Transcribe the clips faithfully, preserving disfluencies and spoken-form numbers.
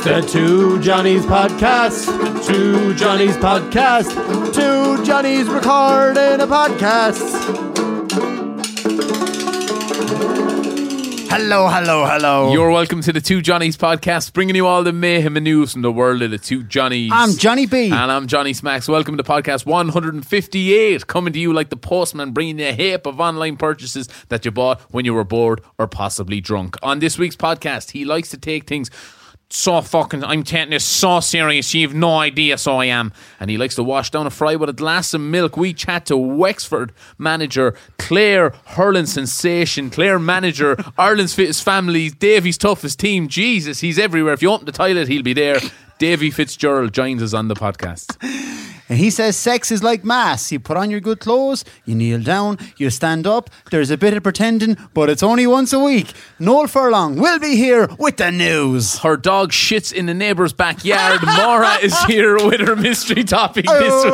the Two Johnnies podcast. Two Johnnies podcast. Two Johnnies recording a podcast. Hello, hello, hello. You're welcome to the Two Johnnies podcast, bringing you all the mayhem and news from the world of the Two Johnnies. I'm Johnny B. And I'm Johnny Smacks. Welcome to podcast one fifty-eight, coming to you like the postman, bringing you a heap of online purchases that you bought when you were bored or possibly drunk. On this week's podcast, he likes to take things so fucking, I'm taking this so serious, you have no idea, so I am. And he likes to wash down a fry with a glass of milk. We chat to Wexford manager Clare hurling sensation, Clare manager Ireland's fittest family, Davy's toughest team. Jesus, he's everywhere. If you open the toilet, he'll be there. Davy Fitzgerald joins us on the podcast. And he says sex is like mass. You put on your good clothes, you kneel down, you stand up, there's a bit of pretending, but it's only once a week. Noel Furlong will be here with the news. Her dog shits in the neighbour's backyard. Maura is here with her mystery topic this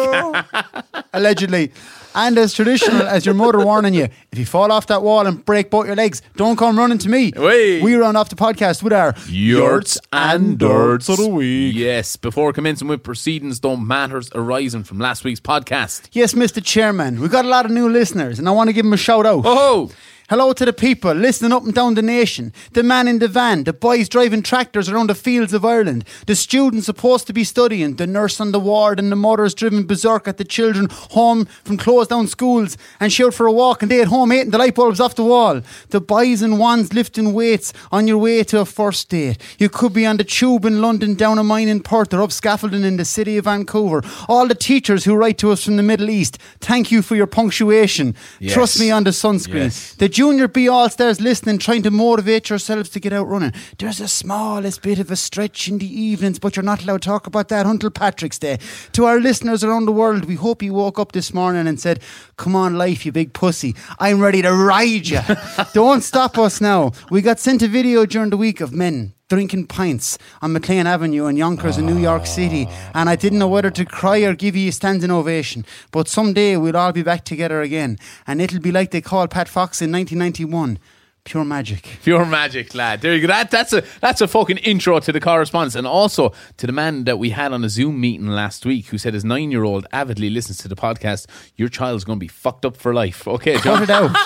week. Allegedly. And as traditional as your mother warning you, if you fall off that wall and break both your legs, don't come running to me. Wey. We round off the podcast with our Yurts and Dirts of the week. Yes, before commencing with proceedings, don't matters arising from last week's podcast. Yes, Mister Chairman, we got a lot of new listeners and I want to give them a shout out. Oh! Hello to the people listening up and down the nation, the man in the van, the boys driving tractors around the fields of Ireland, the students supposed to be studying, the nurse on the ward and the mothers driven berserk at the children home from closed down schools and she out for a walk and they at home eating the light bulbs off the wall, the boys and wands lifting weights on your way to a first date. You could be on the tube in London, down a mine in Perth or up scaffolding in the city of Vancouver. All the teachers who write to us from the Middle East, thank you for your punctuation. Yes. Trust me on the sunscreen. Yes. The Junior B All-Stars listening, trying to motivate yourselves to get out running. There's a smallest bit of a stretch in the evenings, but you're not allowed to talk about that until Patrick's Day. To our listeners around the world, we hope you woke up this morning and said, come on life, you big pussy, I'm ready to ride you. Don't stop us now. We got sent a video during the week of men drinking pints on McLean Avenue in Yonkers in New York City, and I didn't know whether to cry or give you a standing ovation, but someday we'll all be back together again and it'll be like they called Pat Fox in nineteen ninety-one. Pure magic. Pure magic, lad. There you go. That, that's a that's a fucking intro to the correspondence, and also to the man that we had on a Zoom meeting last week who said his nine-year-old avidly listens to the podcast. Your child's going to be fucked up for life. Okay, John. Cut it out.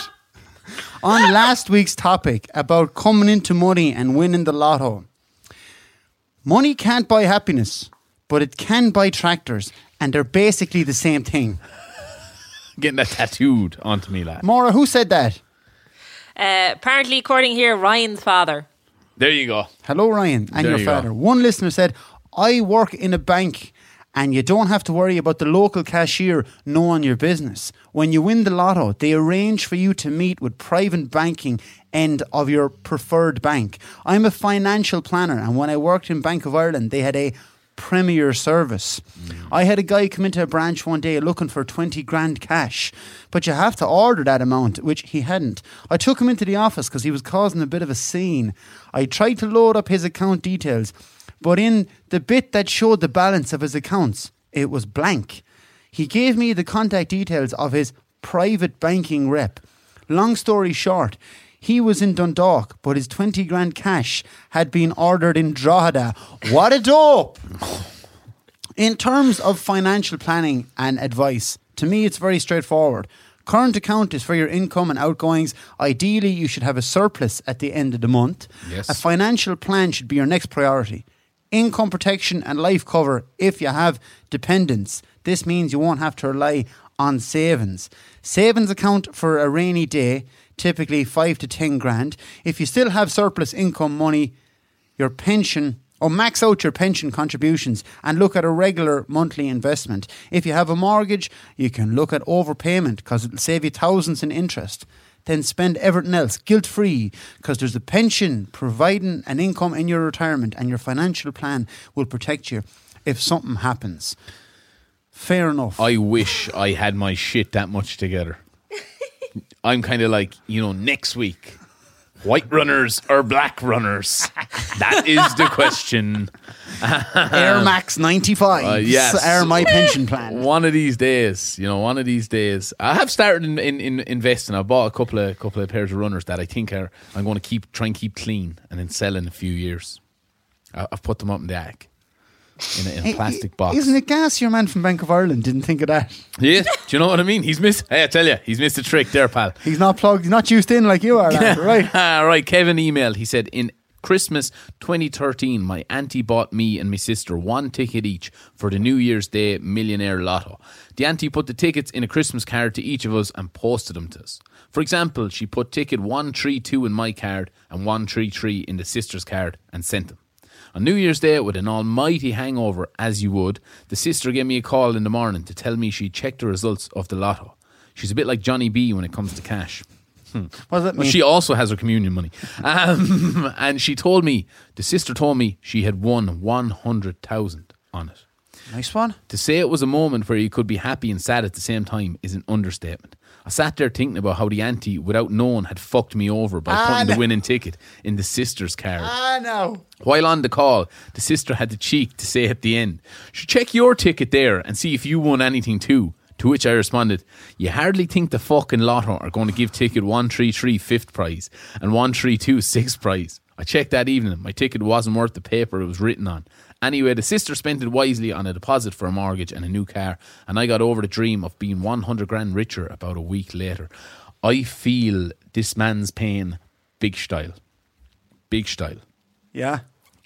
On last week's topic about coming into money and winning the lotto. Money can't buy happiness, but it can buy tractors, and they're basically the same thing. Getting that tattooed onto me, lad. Maura, who said that? Uh, apparently, according here, Ryan's father. There you go. Hello, Ryan, and There your you father. go. One listener said, I work in a bank and you don't have to worry about the local cashier knowing your business. When you win the lotto, they arrange for you to meet with private banking end of your preferred bank. I'm a financial planner, and when I worked in Bank of Ireland, they had a premier service. Mm. I had a guy come into a branch one day looking for twenty grand cash, but you have to order that amount, which he hadn't. I took him into the office because he was causing a bit of a scene. I tried to load up his account details, but in the bit that showed the balance of his accounts, it was blank. He gave me the contact details of his private banking rep. Long story short, he was in Dundalk, but his twenty grand cash had been ordered in Drogheda. What a dope! In terms of financial planning and advice, to me it's very straightforward. Current account is for your income and outgoings. Ideally, you should have a surplus at the end of the month. Yes. A financial plan should be your next priority. Income protection and life cover if you have dependents. This means you won't have to rely on savings. Savings account for a rainy day, typically five to ten grand. If you still have surplus income money, your pension, or max out your pension contributions and look at a regular monthly investment. If you have a mortgage, you can look at overpayment because it'll save you thousands in interest. Then spend everything else guilt-free because there's a pension providing an income in your retirement, and your financial plan will protect you if something happens. Fair enough. I wish I had my shit that much together. I'm kind of like, you know, next week, white runners or black runners? That is the question. Air Max ninety-five Uh, yes. are my pension plan. One of these days, you know, one of these days. I have started in, in, in investing. I bought a couple of couple of pairs of runners that I think are I'm going to keep try and keep clean and then sell in a few years. I- I've put them up in the attic in a, in a Hey, plastic box. Isn't it gas your man from Bank of Ireland didn't think of that? Yeah, do you know what I mean? He's missed. Hey, I tell you, he's missed a trick there, pal. He's not plugged, he's not juiced in like you are, lad, right? Right. Kevin emailed. He said, in Christmas twenty thirteen, my auntie bought me and my sister one ticket each for the New Year's Day Millionaire Lotto. The auntie put the tickets in a Christmas card to each of us and posted them to us. For example, she put ticket one three two in my card and one three three in the sister's card and sent them. On New Year's Day, with an almighty hangover, as you would, the sister gave me a call in the morning to tell me she'd checked the results of the lotto. She's a bit like Johnny B when it comes to cash. What does that Well, mean? she also has her communion money. Um, and she told me, the sister told me she had won one hundred thousand on it. Nice one. To say it was a moment where you could be happy and sad at the same time is an understatement. I sat there thinking about how the auntie, without knowing, had fucked me over by Ah, putting no. the winning ticket in the sister's card. Ah, no. While on the call, the sister had the cheek to say at the end, "Should check your ticket there and see if you won anything too." To which I responded, "You hardly think the fucking lotto are going to give ticket one three three fifth prize and one three two sixth prize. I checked that evening. My ticket wasn't worth the paper it was written on. Anyway, the sister spent it wisely on a deposit for a mortgage and a new car, and I got over the dream of being one hundred grand richer about a week later. I feel this man's pain big style. Big style. Yeah.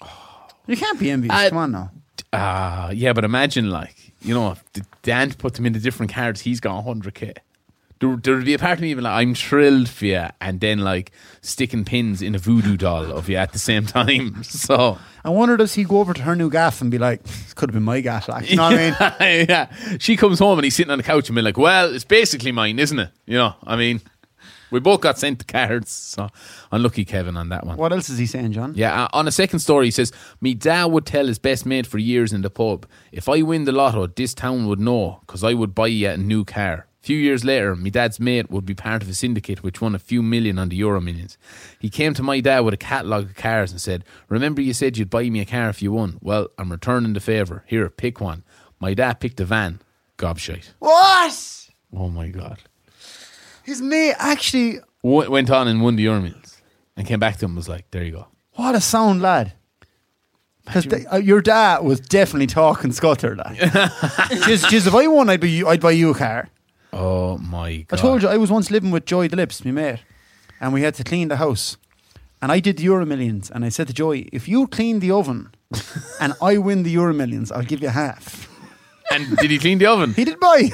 You can't be envious. I- Come on now. Ah, yeah, but imagine, like, you know, if the, the aunt put them into different cards, he's got one hundred k. There, there would be a part of me even like, I'm thrilled for you, and then, like, sticking pins in a voodoo doll of you at the same time. So, I wonder, does he go over to her new gaff and be like, this could have been my gaff, like, you know what I mean? yeah. She comes home and he's sitting on the couch and be like, well, it's basically mine, isn't it? You know, I mean, we both got sent the cards, so unlucky Kevin on that one. What else is he saying, John? Yeah, uh, on a second story, he says, me dad would tell his best mate for years in the pub, if I win the lotto, this town would know, because I would buy you a new car. A few years later, my dad's mate would be part of a syndicate which won a few million on the Euro Millions. He came to my dad with a catalogue of cars and said, remember you said you'd buy me a car if you won? Well, I'm returning the favour. Here, pick one. My dad picked a van. Gobshite. What? Oh my God. His mate actually, W- went on and won the Euro Millions. And came back to him and was like, there you go. what a sound lad. Because uh, your dad was definitely talking scutter, lad. just, just if I won, I'd, be, I'd buy you a car. Oh my God. I told you, I was once living with Joy the Lips, my mate, and we had to clean the house. And I did the Euro Millions, and I said to Joy, if you clean the oven and I win the Euro Millions, I'll give you half. And did he clean the oven? He did buy.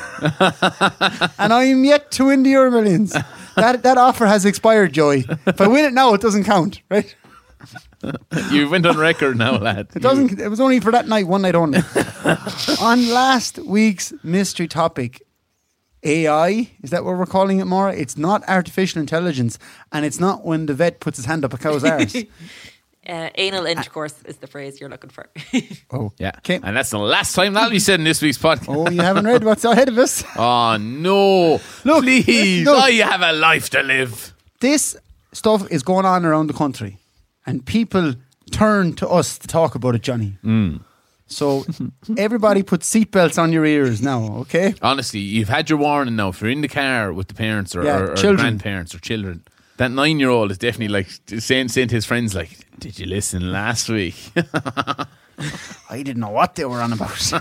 And I am yet to win the Euro Millions. That, that offer has expired, Joy. If I win it now, it doesn't count, right? You went on record now, lad. It doesn't. It was only for that night, one night only. On last week's mystery topic, A I, is that what we're calling it, Maura? It's not artificial intelligence, and it's not when the vet puts his hand up a cow's arse. Uh, anal intercourse is the phrase you're looking for. Oh, Yeah. okay. And that's the last time that'll be said in this week's podcast. Oh, you haven't read what's ahead of us? Oh, no. Look, Please. look. I have a life to live. This stuff is going on around the country, and people turn to us to talk about it, Johnny. Mm. So everybody put seatbelts on your ears now, okay? Honestly, you've had your warning now. If you're in the car with the parents or, Yeah, or, or children. grandparents or children, that nine-year-old is definitely like saying, saying to his friends, like, did you listen last week? I didn't know what they were on about.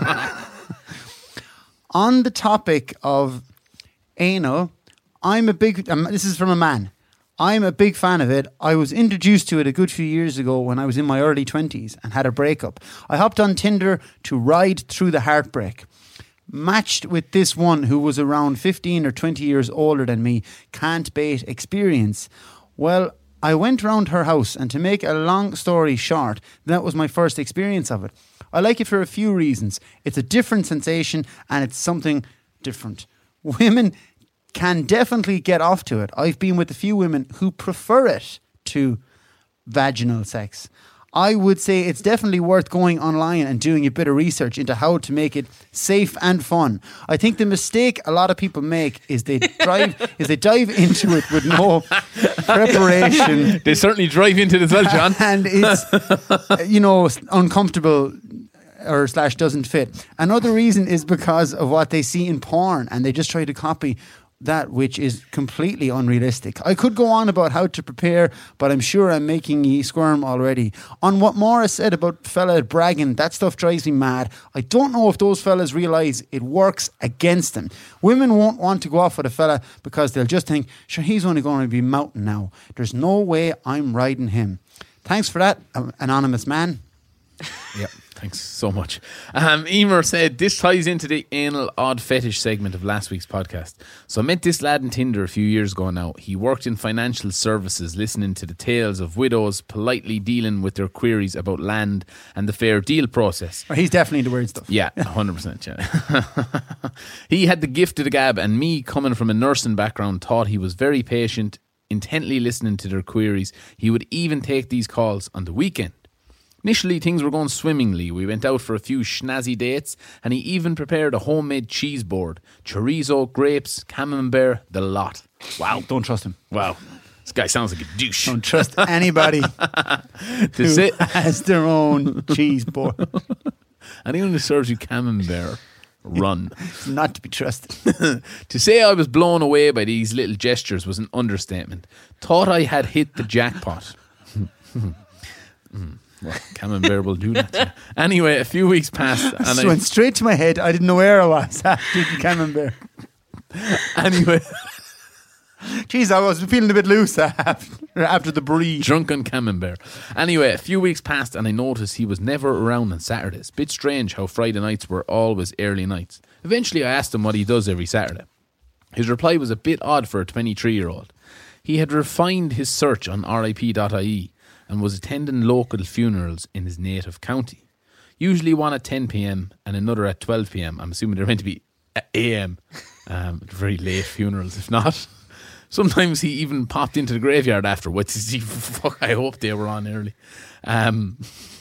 On the topic of anal, I'm a big, um, this is from a man. I'm a big fan of it. I was introduced to it a good few years ago when I was in my early twenties and had a breakup. I hopped on Tinder to ride through the heartbreak. Matched with this one who was around fifteen or twenty years older than me. Can't bait experience. Well, I went round her house, and to make a long story short, that was my first experience of it. I like it for a few reasons. It's a different sensation, and it's something different. Women can definitely get off to it. I've been with a few women who prefer it to vaginal sex. I would say it's definitely worth going online and doing a bit of research into how to make it safe and fun. I think the mistake a lot of people make is they drive is they dive into it with no preparation. They certainly drive into it as well, John. And it's, you know, uncomfortable or slash doesn't fit. Another reason is because of what they see in porn, and they just try to copy that which is completely unrealistic. I could go on about how to prepare, but I'm sure I'm making ye squirm already. On what Morris said about fella bragging, that stuff drives me mad. I don't know if those fellas realise it works against them. Women won't want to go off with a fella because they'll just think, sure, he's only going to be mouting now. There's no way I'm riding him. Thanks for that, anonymous man. Yeah, thanks so much. Um, Emer said, this ties into the anal odd fetish segment of last week's podcast. So I met this lad in Tinder a few years ago now. He worked in financial services, listening to the tales of widows politely dealing with their queries about land and the fair deal process. Oh, he's definitely the weird stuff. Yeah, one hundred percent. Yeah. He had the gift of the gab, and me, coming from a nursing background, thought he was very patient, intently listening to their queries. He would even take these calls on the weekend. Initially, things were going swimmingly. We went out for a few schnazzy dates, and he even prepared a homemade cheese board. Chorizo, grapes, camembert, the lot. Wow. Don't trust him. Wow. This guy sounds like a douche. Don't trust anybody who say- has their own cheese board. Anyone who serves you camembert, run. Not to be trusted. To say I was blown away by these little gestures was an understatement. Thought I had hit the jackpot. mm. Well, camembert will do that. Yeah. Anyway, a few weeks passed, and It I went straight to my head. I didn't know where I was after the camembert. anyway Jeez, I was feeling a bit loose after, after the brie. drunk on camembert. Anyway, a few weeks passed, and I noticed he was never around on Saturdays. Bit strange how Friday nights were always early nights. Eventually, I asked him what he does every Saturday. His reply was a bit odd for a twenty-three-year-old. He had refined his search on R I P dot I E and was attending local funerals in his native county. Usually one at ten p.m. and another at twelve p.m. I'm assuming they're meant to be a m. Um, very late funerals, if not. Sometimes he even popped into the graveyard afterwards. Fuck, I hope they were on early. Um,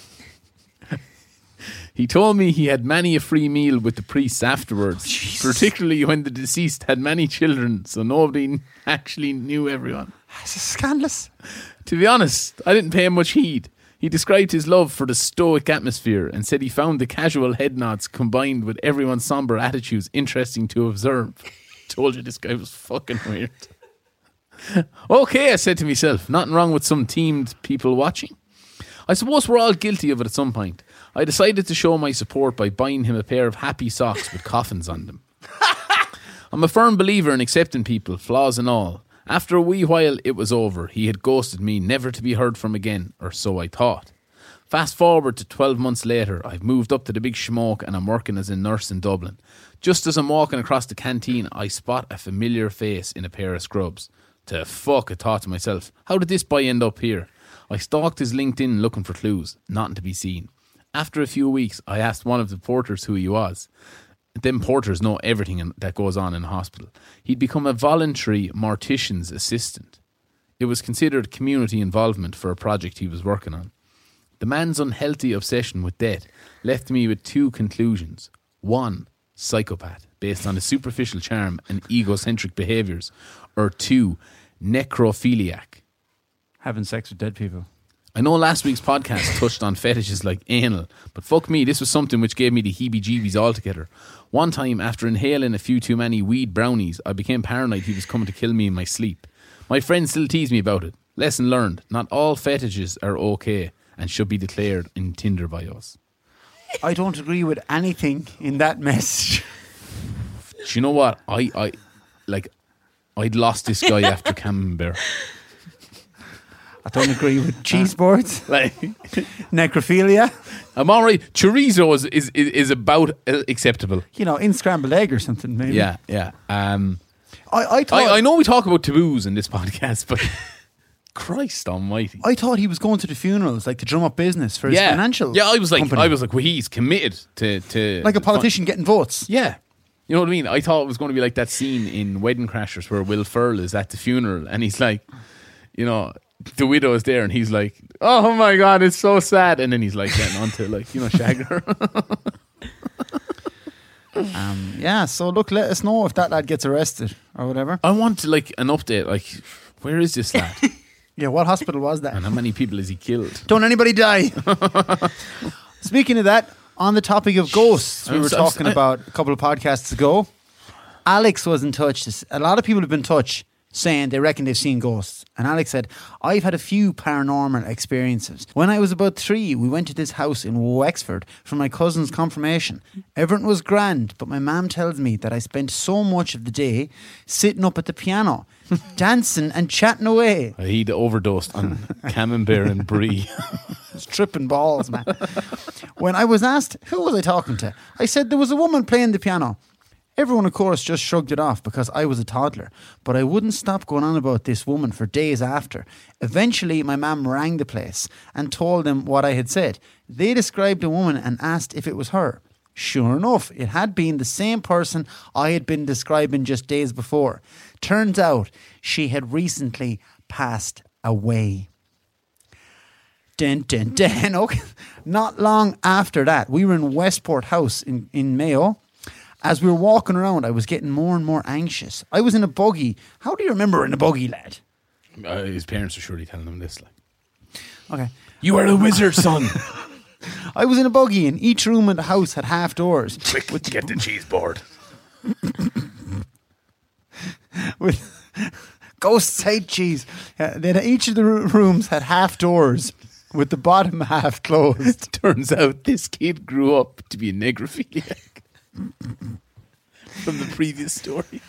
he told me he had many a free meal with the priests afterwards, Jesus. particularly when the deceased had many children, so nobody actually knew everyone. This is scandalous. To be honest, I didn't pay him much heed. He described his love for the stoic atmosphere and said he found the casual head nods combined with everyone's somber attitudes interesting to observe. Told you this guy was fucking weird. Okay, I said to myself, nothing wrong with some teamed people watching. I suppose we're all guilty of it at some point. I decided to show my support by buying him a pair of happy socks with coffins on them. I'm a firm believer in accepting people, flaws and all. After a wee while, it was over. He had ghosted me, never to be heard from again, or so I thought. Fast forward to twelve months later, I've moved up to the big schmoke and I'm working as a nurse in Dublin. Just as I'm walking across the canteen, I spot a familiar face in a pair of scrubs. To fuck, I thought to myself, how did this boy end up here? I stalked his LinkedIn looking for clues, nothing to be seen. After a few weeks, I asked one of the porters who he was. Them porters know everything in, that goes on in a hospital. He'd become a voluntary mortician's assistant. It was considered community involvement for a project he was working on. The man's unhealthy obsession with death left me with two conclusions. One, psychopath, based on his superficial charm and egocentric behaviours. Or two, necrophiliac. Having sex with dead people. I know last week's podcast touched on fetishes like anal, but fuck me, this was something which gave me the heebie-jeebies altogether. One time, after inhaling a few too many weed brownies, I became paranoid he was coming to kill me in my sleep. My friends still tease me about it. Lesson learned, not all fetishes are okay and should be declared in Tinder bios. I don't agree with anything in that message. Do you know what? I, I like, I'd lost this guy after Camembert. I don't agree with cheese boards, Like, necrophilia. I'm alright. Chorizo is, is, is about acceptable. You know, in scrambled egg or something, maybe. Yeah, yeah. Um, I, I thought I, I know we talk about taboos in this podcast, but Christ almighty. I thought he was going to the funerals, like to drum up business for his yeah. financial. Yeah, I was like, company. I was like, well, he's committed to, to like a politician getting votes. Yeah. You know what I mean? I thought it was going to be like that scene in Wedding Crashers where Will Ferrell is at the funeral and he's like, you know, the widow is there and he's like, oh my God, it's so sad. And then he's like getting onto like, you know, Shagger. Um, yeah, so look, let us know if that lad gets arrested or whatever. I want like an update. Like, where is this lad? Yeah, what hospital was that? And how many people has he killed? Don't anybody die. Speaking of that, on the topic of ghosts, we I'm were so- I'm talking so- about a couple of podcasts ago. Alex was in touch. A lot of people have been in touch saying they reckon they've seen ghosts. And Alex said, I've had a few paranormal experiences. When I was about three, we went to this house in Wexford for my cousin's confirmation. Everything was grand, but my mum tells me that I spent so much of the day sitting up at the piano, dancing and chatting away. He'd overdosed on camembert and brie. It's tripping balls, man. When I was asked, who was I talking to? I said there was a woman playing the piano. Everyone, of course, just shrugged it off because I was a toddler. But I wouldn't stop going on about this woman for days after. Eventually, my mum rang the place and told them what I had said. They described a woman and asked if it was her. Sure enough, it had been the same person I had been describing just days before. Turns out, she had recently passed away. Dun, dun, dun. Okay. Not long after that, we were in Westport House in, in Mayo. As we were walking around, I was getting more and more anxious. I was in a buggy. How do you remember in a buggy, lad? Uh, his parents are surely telling him this. Like, Okay. you are a wizard, son. I was in a buggy, and each room in the house had half doors. Quick, with get the cheese board. With ghosts hate cheese. Uh, then each of the ro- rooms had half doors, with the bottom half closed. Turns out this kid grew up to be a necrophiliac. From the previous story.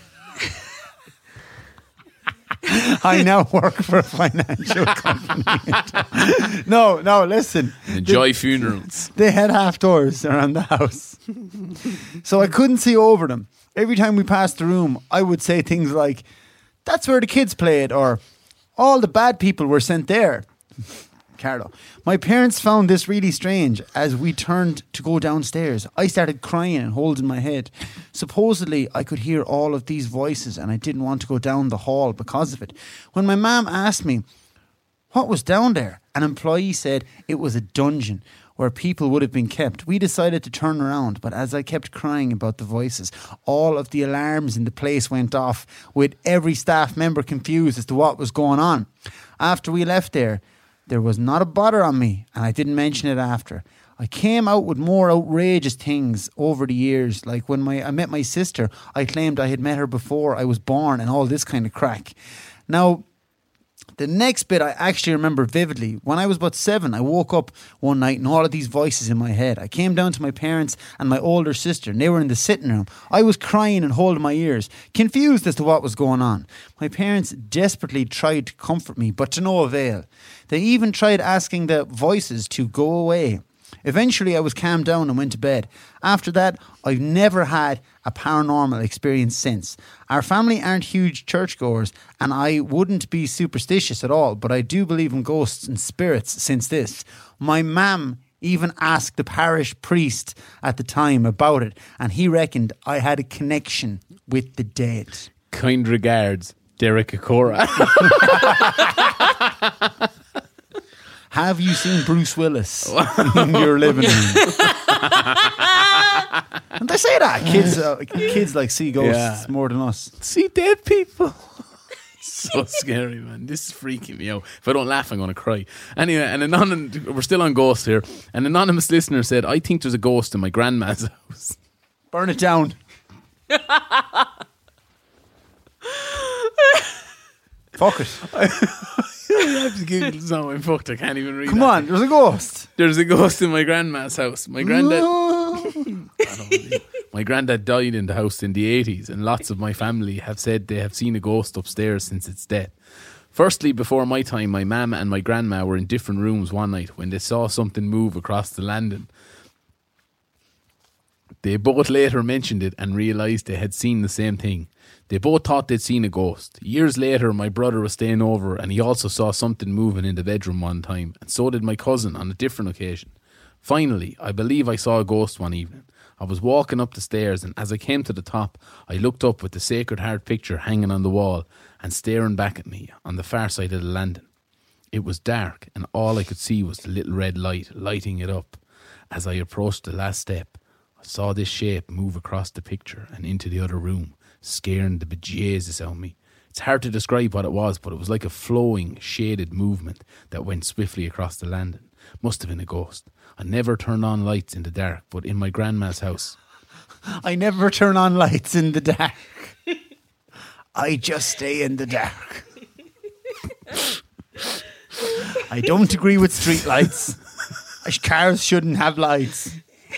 I now work for a financial company. no, no, listen. Enjoy they, funerals. They had half doors around the house. So I couldn't see over them. Every time we passed the room, I would say things like, that's where the kids played, or all the bad people were sent there. Carlo. My parents found this really strange. As we turned to go downstairs, I started crying and holding my head. Supposedly, I could hear all of these voices and I didn't want to go down the hall because of it. When my mum asked me, what was down there? An employee said it was a dungeon where people would have been kept. We decided to turn around, but as I kept crying about the voices, all of the alarms in the place went off, with every staff member confused as to what was going on. After we left there, there was not a bother on me, and I didn't mention it after. I came out with more outrageous things over the years, like when my I met my sister, I claimed I had met her before I was born and all this kind of crack. Now, the next bit I actually remember vividly. When I was about seven, I woke up one night and all of these voices in my head. I came down to my parents and my older sister, and they were in the sitting room. I was crying and holding my ears, confused as to what was going on. My parents desperately tried to comfort me, but to no avail. They even tried asking the voices to go away. Eventually, I was calmed down and went to bed. After that, I've never had a paranormal experience since. Our family aren't huge churchgoers, and I wouldn't be superstitious at all, but I do believe in ghosts and spirits since this. My mum even asked the parish priest at the time about it, and he reckoned I had a connection with the dead. Kind regards, Derek Akora. Have you seen Bruce Willis in your living room? And they say that kids, uh, kids like see ghosts Yeah. more than us. See dead people. So scary, man. This is freaking me out. If I don't laugh, I'm going to cry. Anyway, an anonymous, we're still on ghosts here. An anonymous listener said, I think there's a ghost in my grandma's house. Burn it down. Fuck it. I have to Google now. I'm fucked. I can't even read Come that. on, there's a ghost. There's a ghost in my grandma's house. My granddad, my granddad died in the house in the eighties, and lots of my family have said they have seen a ghost upstairs since its death. Firstly, before my time, my mama and my grandma were in different rooms one night when they saw something move across the landing. They both later mentioned it and realised they had seen the same thing. They both thought they'd seen a ghost. Years later, my brother was staying over and he also saw something moving in the bedroom one time, and so did my cousin on a different occasion. Finally, I believe I saw a ghost one evening. I was walking up the stairs, and as I came to the top, I looked up with the Sacred Heart picture hanging on the wall and staring back at me on the far side of the landing. It was dark, and all I could see was the little red light lighting it up. As I approached the last step, I saw this shape move across the picture and into the other room, scaring the bejesus out of me. It's hard to describe what it was, but it was like a flowing, shaded movement that went swiftly across the landing. Must have been a ghost. I never turned on lights in the dark, but in my grandma's house, I never turn on lights in the dark. I just stay in the dark. I don't agree with street lights. Cars shouldn't have lights.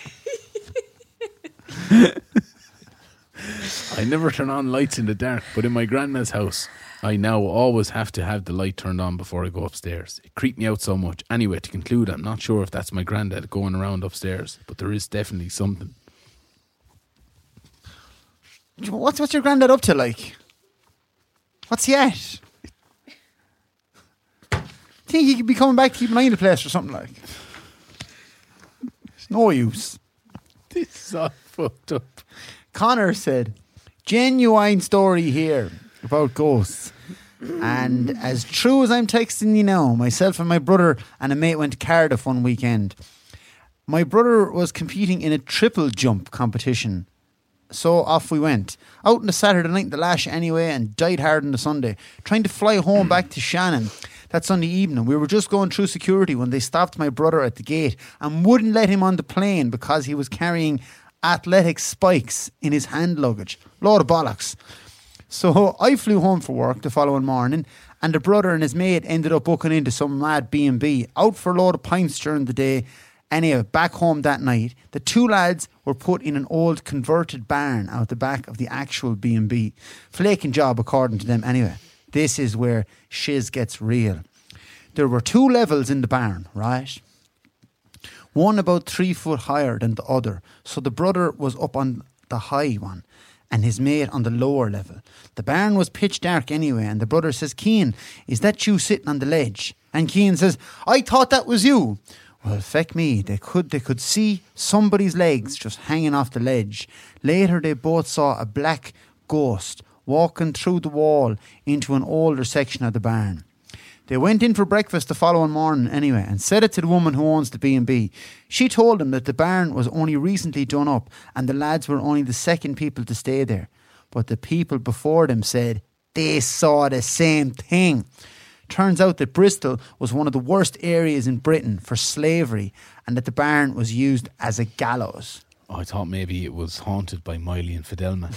I never turn on lights in the dark, but in my grandma's house, I now always have to have the light turned on before I go upstairs. It creeped me out so much. Anyway, to conclude, I'm not sure if that's my granddad going around upstairs, but there is definitely something. What's what's your granddad up to, like? What's he at? Think he could be coming back to keep an eye on the place or something like? It's no use. This is all fucked up. Connor said, genuine story here about ghosts. And as true as I'm texting you now, myself and my brother and a mate went to Cardiff one weekend. My brother was competing in a triple jump competition. So off we went. Out on the Saturday night in the lash anyway, and died hard on the Sunday. Trying to fly home back to Shannon that Sunday evening. We were just going through security when they stopped my brother at the gate and wouldn't let him on the plane because he was carrying athletic spikes in his hand luggage. Load of bollocks. So I flew home for work the following morning, and the brother and his mate ended up booking into some mad B and B, out for a load of pints during the day. Anyway, back home that night, the two lads were put in an old converted barn out the back of the actual B and B. Flaking job according to them anyway. This is where shiz gets real. There were two levels in the barn, right? One about three foot higher than the other. So the brother was up on the high one and his mate on the lower level. The barn was pitch dark anyway, and the brother says, Cian, is that you sitting on the ledge? And Cian says, I thought that was you. Well, feck me, they could they could see somebody's legs just hanging off the ledge. Later they both saw a black ghost walking through the wall into an older section of the barn. They went in for breakfast the following morning anyway and said it to the woman who owns the B and B. She told them that the barn was only recently done up and the lads were only the second people to stay there. But the people before them said they saw the same thing. Turns out that Bristol was one of the worst areas in Britain for slavery and that the barn was used as a gallows. Oh, I thought maybe it was haunted by Miley and Fidelman.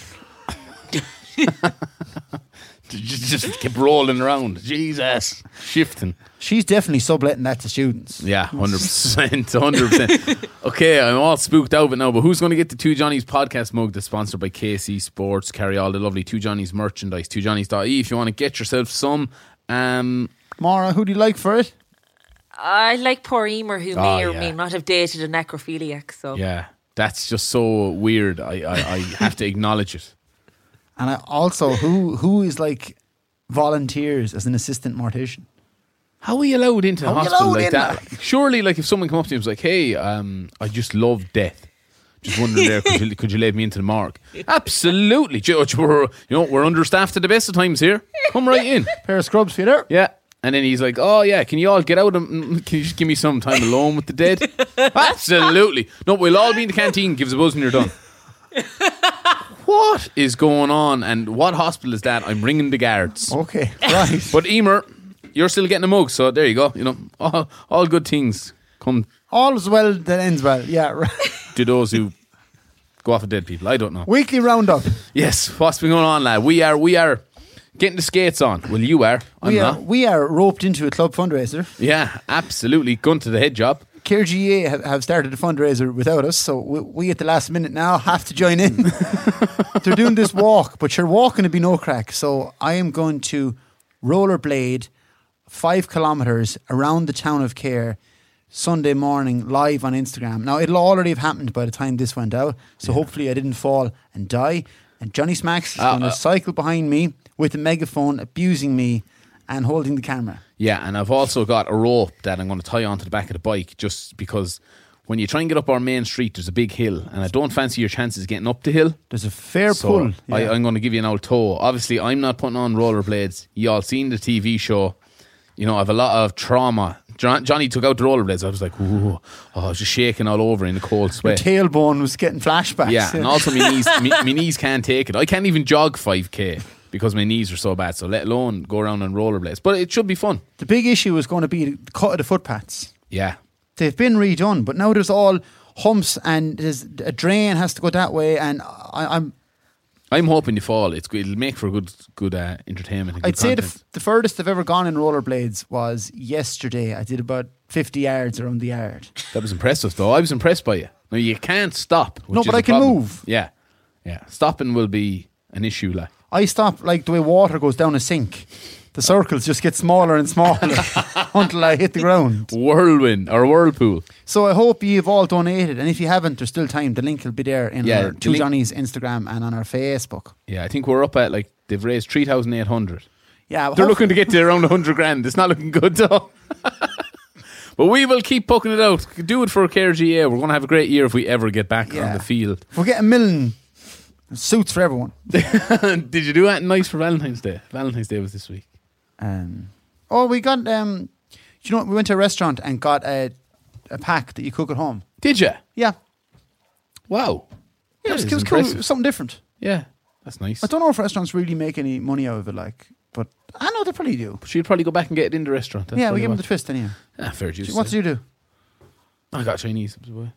just, just kept rolling around. Jesus. Shifting. She's definitely subletting that to students. Yeah, one hundred percent. one hundred percent. Okay, I'm all spooked out of it now, but who's going to get the Two Johnnies podcast mug that's sponsored by K C Sports? Carry all the lovely Two Johnnies merchandise. two johnnies dot I E if you want to get yourself some. Um, Maura, who do you like for it? I like poor Emer, who Oh, may or yeah. may not have dated a necrophiliac. So yeah, that's just so weird. I, I, I have to acknowledge it. And I also, who who is like volunteers as an assistant mortician? How are you allowed into the How are you hospital allowed like in that? there? Surely, like if someone come up to you and was like, "Hey, um, I just love death. Just wondering there, could you, could you lead me into the morgue?" Absolutely, Judge. We're you know we're understaffed at the best of times here. Come right in. Pair of scrubs for you there. Yeah. And then he's like, "Oh yeah, can you all get out? And can you just give me some time alone with the dead?" Absolutely. No, we'll all be in the canteen. Give us a buzz when you're done. What is going on? And what hospital is that? I'm ringing the guards. Okay, right. But Emer, you're still getting a mug, so there you go. You know, all, all good things come All is well that ends well. Yeah, right. to those who go off of dead people. I don't know. Weekly roundup. Yes, what's been going on, lad? We are, we are getting the skates on. Well, you are. I'm We are, not. we are roped into a club fundraiser. Yeah, absolutely. Gun to the head job. Care G A have, have started a fundraiser without us, so we, we at the last minute now have to join in. They're doing this walk, but you're walking to be no crack. So I am going to rollerblade five kilometres around the town of Care Sunday morning live on Instagram. Now, it'll already have happened by the time this went out, so yeah. Hopefully I didn't fall and die. And Johnny Smacks is uh, going to uh, cycle behind me with a megaphone, abusing me and holding the camera. Yeah, and I've also got a rope that I'm going to tie onto the back of the bike, just because when you try and get up our main street, there's a big hill, and I don't fancy your chances getting up the hill. There's a fair so pull. Yeah. I, I'm going to give you an old toe. Obviously, I'm not putting on rollerblades. You all seen the T V show. You know, I have a lot of trauma. John, Johnny took out the rollerblades. I was like, ooh, oh, I was just shaking all over in the cold sweat. Your tailbone was getting flashbacks. Yeah, and also my knees, my, my knees can't take it. I can't even jog five K. Because my knees are so bad, so let alone go around on rollerblades. But it should be fun. The big issue is going to be the cut of the footpaths. Yeah. They've been redone, but now there's all humps and there's a drain has to go that way, and I, I'm I'm hoping you fall. It's good. It'll make for good, good uh, entertainment. And good I'd say the, content. f- the furthest I've ever gone in rollerblades was yesterday. I did about fifty yards around the yard. That was impressive, though. I was impressed by you. Now you can't stop. which No, is but a I can problem. move. Yeah, yeah. Stopping will be an issue, like. I stop like the way water goes down a sink. The circles just get smaller and smaller until I hit the ground. Whirlwind or whirlpool. So I hope you've all donated, and if you haven't, there's still time. The link will be there in Yeah, our the Two link- Johnny's Instagram and on our Facebook. Yeah, I think we're up at like they've raised three thousand eight hundred. Yeah, They're hope- looking to get to around a hundred grand. It's not looking good though. But we will keep poking it out. Do it for K R G A. We're going to have a great year if we ever get back Yeah. on the field. We'll get a million suits for everyone. Did you do anything nice for Valentine's Day? Valentine's Day was this week. Um, oh, we got. Um, you know what? We went to a restaurant and got a a pack that you cook at home. Did you? Yeah, Wow. yeah, it was, That it is was cool. It impressive. was something different. Yeah, that's nice. I don't know if restaurants really make any money out of it, like, but I know they probably do. She'd probably go back and get it in the restaurant. That's yeah, we probably give them what- the twist anyway. Ah, fair juice. What did you do? I got Chinese. Boy.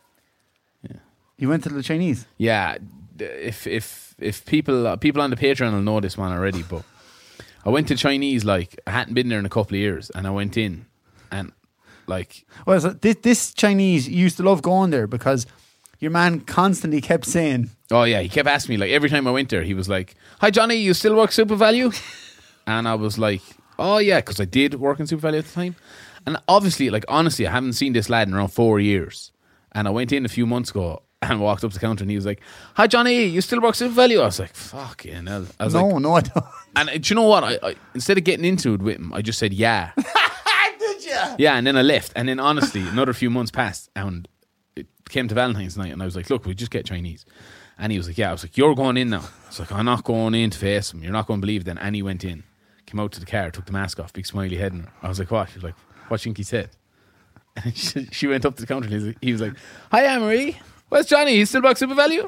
You went to the Chinese. Yeah, d- if if if people uh, people on the Patreon will know this one already, but I went to Chinese like I hadn't been there in a couple of years, and I went in, and like Well, so this, this Chinese you used to love going there because your man constantly kept saying, oh yeah, he kept asking me like every time I went there, he was like, "Hi Johnny, you still work Super Value?" And I was like, "Oh yeah," because I did work in Super Value at the time, and obviously, like honestly, I haven't seen this lad in around four years, and I went in a few months ago. And walked up to the counter and he was like, "Hi Johnny, you still work Super Value?" I was like, "Fucking hell!" I was no, like, no, I don't. and uh, do you know what? I, I instead of getting into it with him, I just said, "Yeah." Did you? Yeah, and then I left. And then honestly, another few months passed and it came to Valentine's night and I was like, "Look, we just get Chinese." And he was like, "Yeah." I was like, "You're going in now." I was like, "I'm not going in to face him. You're not going to believe it." Then. And he went in, came out to the car, took the mask off, big smiley head on her. I was like, "What?" She was like, "What do you think he said?" And she, she went up to the counter and he was like, he was like "Hi, Anne-Marie. Where's Johnny? He's still back Super Value?"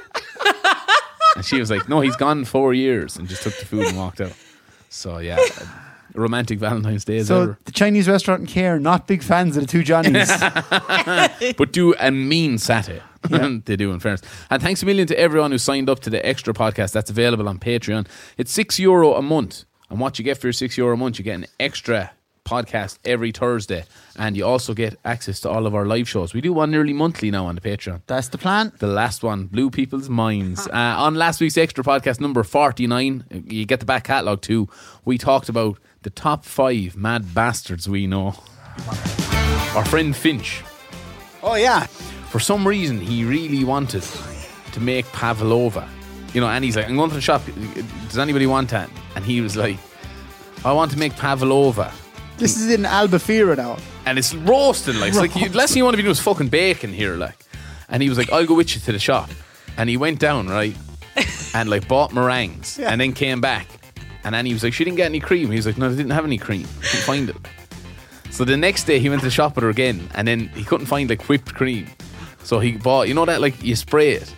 And she was like, "No, he's gone four years," and just took the food and walked out. So yeah, a romantic Valentine's Day as So ever. the Chinese restaurant in Care not big fans of the Two Johnnies. But do a mean satire. They do, in fairness. And thanks a million to everyone who signed up to the extra podcast that's available on Patreon. It's six euro a month, and what you get for your six euro a month, you get an extra podcast every Thursday, and you also get access to all of our live shows. We do one nearly monthly now on the Patreon. That's the plan. The last one blew people's minds. Uh, on last week's extra podcast, number forty-nine, you get the back catalogue too. We talked about the top five mad bastards we know. Our friend Finch, Oh yeah. for some reason, he really wanted to make pavlova. You know, and he's like, "I'm going to the shop. Does anybody want that?" And he was like, "I want to make pavlova." This is in Albufeira now. And it's roasted, like, it's like you, last thing you want to be doing is fucking bacon here, like. And he was like, "I'll go with you to the shop." And he went down, right, and like bought meringues, Yeah. and then came back, and then he was like, "She didn't get any cream." He was like, "No, they didn't have any cream. Couldn't find it." So the next day he went to the shop with her again, and then he couldn't find like whipped cream, so he bought, you know that like you spray it,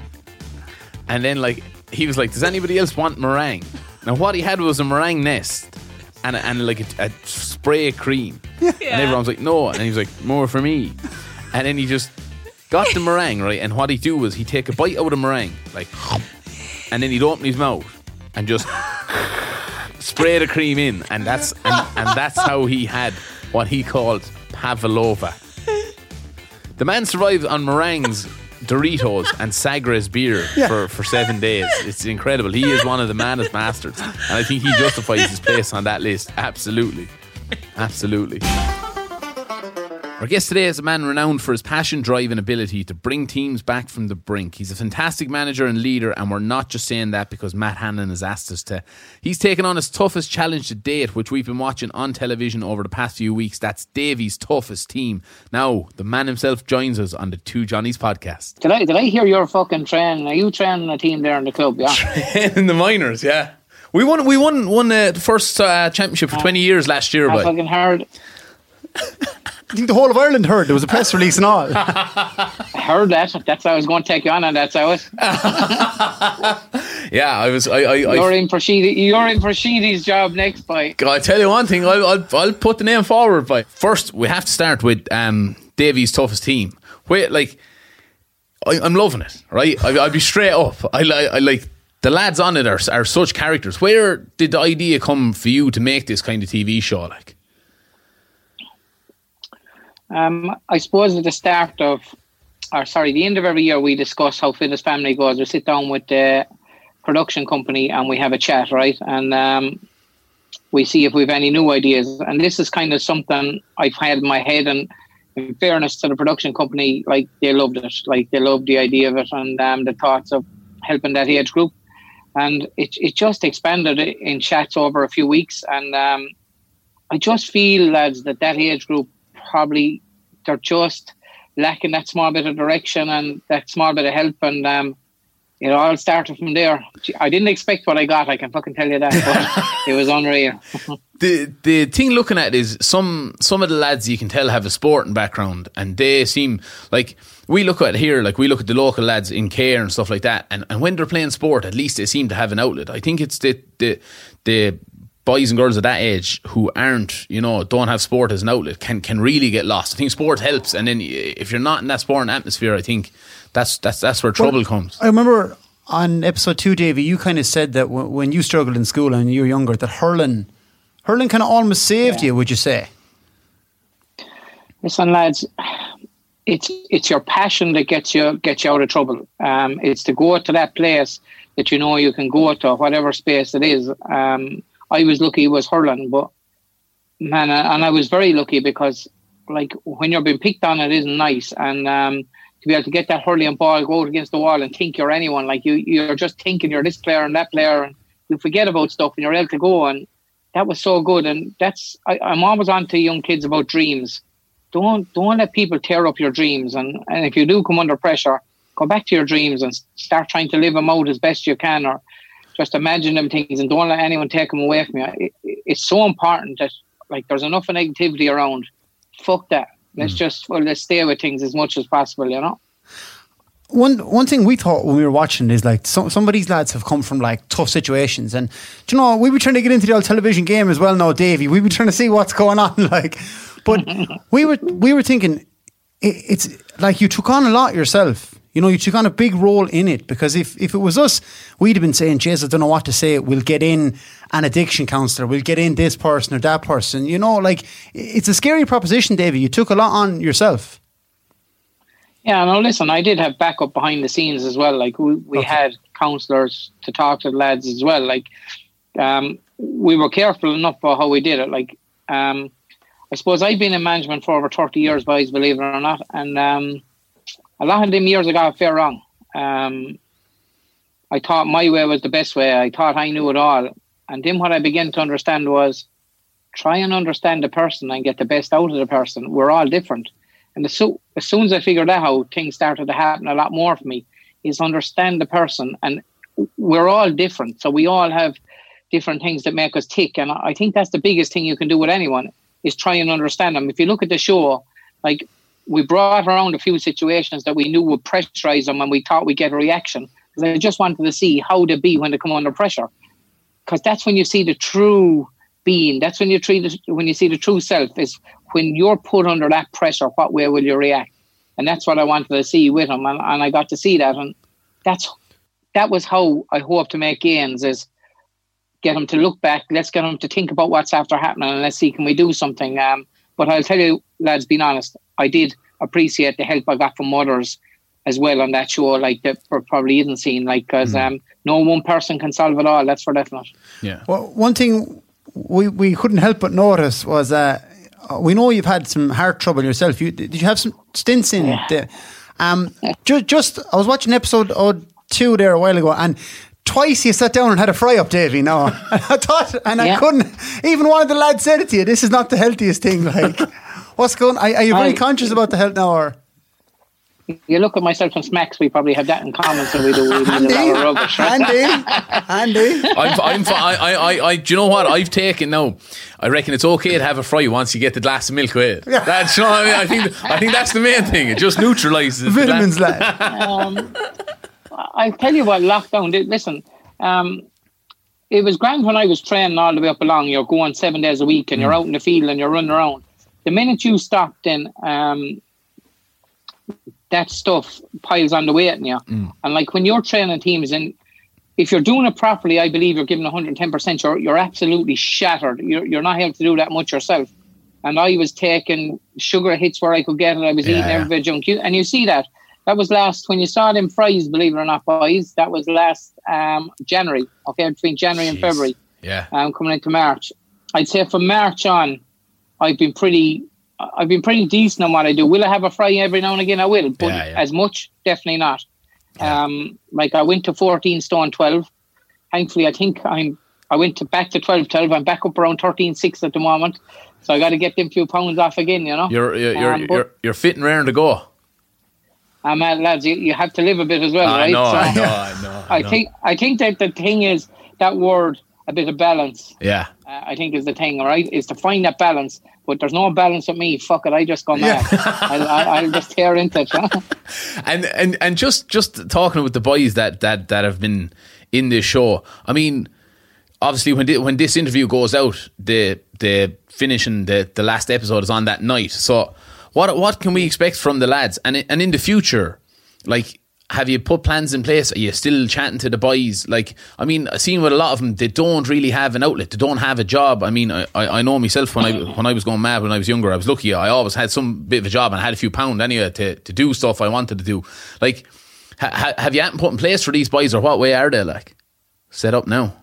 and then like he was like, "Does anybody else want meringue?" Now what he had was a meringue nest. And, and like a, a spray cream. Yeah. And everyone's like, "No." And he was like, "More for me." And then he just got the meringue, right? And what he'd do was he'd take a bite out of the meringue, like, and then he'd open his mouth and just spray the cream in. And that's and, and that's how he had what he called pavlova. The man survived on meringues, Doritos and Sagres beer Yeah. for, for seven days. It's incredible. He is one of the maddest bastards. And I think he justifies his place on that list. Absolutely. Absolutely. Our guest today is a man renowned for his passion, drive and ability to bring teams back from the brink. He's a fantastic manager and leader, and we're not just saying that because Matt Hanlon has asked us to. He's taken on his toughest challenge to date, which we've been watching on television over the past few weeks. That's Davy's toughest team. Now, the man himself joins us on the Two Johnnies podcast. Did I did I hear you're fucking training? Are you training a team there in the club? Yeah. In the minors, yeah. We won. We won. Won uh, the first uh, championship for twenty years last year. I By fucking heard I think the whole of Ireland heard. There was a press release and all. I heard that. That's how I was going to take you on, and that's how it. yeah, I was. I. I, You're I in for Sheedy. You're in for Sheedy's job next, by. I tell you one thing. I'll, I'll. I'll put the name forward. By first, we have to start with um, Davy's toughest team, wait, like, I, I'm loving it, right? I, I'll be straight up. I, I, I like the lads on it are, are such characters. Where did the idea come for you to make this kind of T V show? Like, Um, I suppose at the start of, or sorry, the end of every year, we discuss how Fit as Family goes. We sit down with the production company and we have a chat, right? And um, we see if we have any new ideas. And this is kind of something I've had in my head. And in fairness to the production company, like, they loved it. Like, they loved the idea of it and um, the thoughts of helping that age group. And it it just expanded in chats over a few weeks. And um, I just feel, lads, that that age group probably, they're just lacking that small bit of direction and that small bit of help. And um, it all started from there. I didn't expect what I got, I can fucking tell you that. But it was unreal. the the thing looking at it is some some of the lads you can tell have a sporting background, and they seem like, we look at here, like we look at the local lads in Care and stuff like that, and, and when they're playing sport, at least they seem to have an outlet. I think it's the the the boys and girls at that age who aren't, you know, don't have sport as an outlet can can really get lost. I think sport helps, and then if you're not in that sporting atmosphere, I think that's that's that's where trouble well, comes. I remember on episode two, Davey, you kind of said that w- when you struggled in school and you were younger, that hurling, hurling kind of almost saved yeah. you. Would you say? Listen, lads, it's it's your passion that gets you gets you out of trouble. Um, it's to go to that place that you know you can go to, whatever space it is. Um, I was lucky it was hurling, but man, and I was very lucky because, like, when you're being picked on, it isn't nice. And um, to be able to get that hurling ball, go out against the wall and think you're anyone, like you, you're just thinking you're this player and that player, and you forget about stuff and you're able to go. And that was so good. And that's, I, I'm always on to young kids about dreams. Don't don't let people tear up your dreams. And, and if you do come under pressure, go back to your dreams and start trying to live them out as best you can, or just imagine them things and don't let anyone take them away from you. It, it, it's so important that, like, there's enough of negativity around. Fuck that. Let's mm. just, well, let's stay with things as much as possible, you know? One one thing we thought when we were watching is, like, some, some of these lads have come from, like, tough situations. And, do you know, we were trying to get into the old television game as well now, Davey. We were trying to see what's going on, like. But we were we were thinking, it, it's like you took on a lot yourself. You know, you took on a big role in it, because if, if it was us, we'd have been saying, Jesus, I don't know what to say. We'll get in an addiction counsellor. We'll get in this person or that person. You know, like, it's a scary proposition, Davey. You took a lot on yourself. Yeah, no, listen, I did have backup behind the scenes as well. Like, we, we okay. had counsellors to talk to the lads as well. Like, um, we were careful enough for how we did it. Like, um, I suppose I've been in management for over thirty years, boys, believe it or not. And, um, a lot of them years I got fair wrong. Um, I thought my way was the best way. I thought I knew it all. And then what I began to understand was, try and understand the person and get the best out of the person. We're all different. And as, so, as soon as I figured that out, things started to happen a lot more for me, is understand the person. And we're all different. So we all have different things that make us tick. And I think that's the biggest thing you can do with anyone, is try and understand them. If you look at the show, like, we brought around a few situations that we knew would pressurize them and we thought we'd get a reaction. Because I just wanted to see how they be when they come under pressure. Because that's when you see the true being. That's when you treat it, when you see the true self, is when you're put under that pressure, what way will you react? And that's what I wanted to see with them. And, and I got to see that. And that's that was how I hope to make gains, is get them to look back. Let's get them to think about what's after happening, and let's see, can we do something? Um, But I'll tell you, lads, being honest, I did appreciate the help I got from others as well on that show, like, that probably isn't seen, like, because mm. um, no one person can solve it all, that's for definite. Yeah. Well, one thing we, we couldn't help but notice was, uh, we know you've had some heart trouble yourself. You, did you have some stints in yeah. there? Um, ju- just, I was watching episode oh, two there a while ago, and twice you sat down and had a fry up, Davey. No, I thought, and yeah. I couldn't. Even one of the lads said it to you. This is not the healthiest thing. Like, what's going? Are, are you very I, conscious about the health now, or? You look at myself and Smacks, we probably have that in common. So we do. We Andy, do a lot of rubbish, right? Andy, Andy. I'm, I'm, I, I, I, do you know what I've taken now? I reckon it's okay to have a fry once you get the glass of milk with it. Yeah. That's, you know what I mean? I think, I think that's the main thing. It just neutralises vitamins, lad. um, I'll tell you what, lockdown did. Listen, um, it was grand when I was training all the way up along. You're going seven days a week and mm. you're out in the field and you're running around. The minute you stopped, then um, that stuff piles on the weight in you. Mm. And like when you're training teams, and if you're doing it properly, I believe you're giving one hundred ten percent. You're you're absolutely shattered. You're you're not able to do that much yourself. And I was taking sugar hits where I could get it. I was Yeah, eating yeah. every bit of junk. You- And you see that. That was last, when you saw them fries, believe it or not, boys, that was last um, January, okay, between January and Jeez. February, Yeah. um, coming into March. I'd say from March on, I've been pretty, I've been pretty decent on what I do. Will I have a fry every now and again? I will, but Yeah, yeah. as much, definitely not. Yeah. Um, like I went to fourteen stone twelve. Thankfully, I think I'm, I went to back to twelve twelve. I'm back up around thirteen six at the moment. So I got to get them few pounds off again, you know. You're you're you're, Um, but- you're, you're fit and raring to go. Um, uh, lads, you, you have to live a bit as well, I right? know, So I know, I know. I know. think I think that the thing is that word, a bit of balance. Yeah. Uh, I think is the thing, right? Is to find that balance. But there's no balance with me. Fuck it, I just go mad. I'll, I'll, I'll just tear into it. Huh? And and and just just talking with the boys that that that have been in this show. I mean, obviously when thi- when this interview goes out, the the finishing the the last episode is on that night. So what what can we expect from the lads? And i- and in the future, like, have you put plans in place? Are you still chatting to the boys? Like, I mean, I've seen with a lot of them, they don't really have an outlet. They don't have a job. I mean, I, I I know myself when I when I was going mad when I was younger, I was lucky. I always had some bit of a job and I had a few pound anyway to, to do stuff I wanted to do. Like, ha, ha, have you anything put in place for these boys, or what way are they like set up now?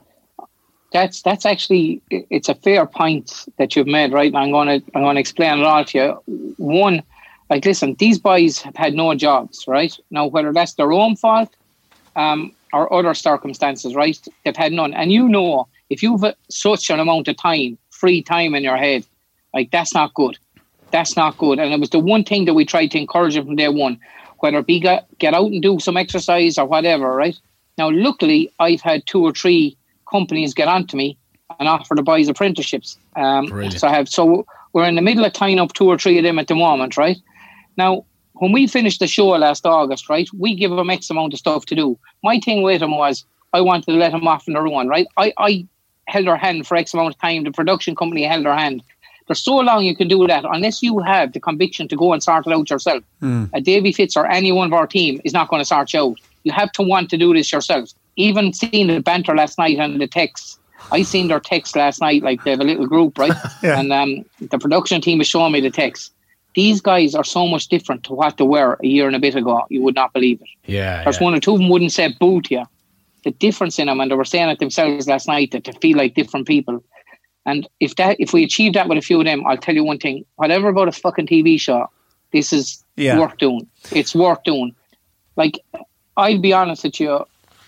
That's that's actually it's a fair point that you've made, right? And I'm gonna I'm gonna explain it all to you. One, like, listen, these boys have had no jobs, right? Now, whether that's their own fault um, or other circumstances, right? They've had none. And you know, if you've uh, such an amount of time, free time in your head, like, that's not good. That's not good. And it was the one thing that we tried to encourage them from day one, whether it be get, get out and do some exercise or whatever, right? Now, luckily, I've had two or three companies get onto me and offer the boys apprenticeships. Um, Brilliant. so I have, so we're in the middle of tying up two or three of them at the moment, right? Now, when we finished the show last August, right, we give them X amount of stuff to do. My thing with them was I wanted to let them off on their own, right? I, I held their hand for X amount of time. The production company held their hand. There's so long you can do that unless you have the conviction to go and sort it out yourself. Mm. A Davy Fitz or any one of our team is not going to sort you out. You have to want to do this yourself. Even seeing the banter last night and the texts, I seen their texts last night, like they have a little group, right? Yeah. And um, the production team was showing me the texts. These guys are so much different to what they were a year and a bit ago. You would not believe it. Yeah, There's yeah. one or two of them wouldn't say boo to you. The difference in them, and they were saying it themselves last night, that they feel like different people. And if that, if we achieve that with a few of them, I'll tell you one thing: whatever about a fucking T V show, this is Yeah. worth doing. It's worth doing. Like, I'll be honest with you,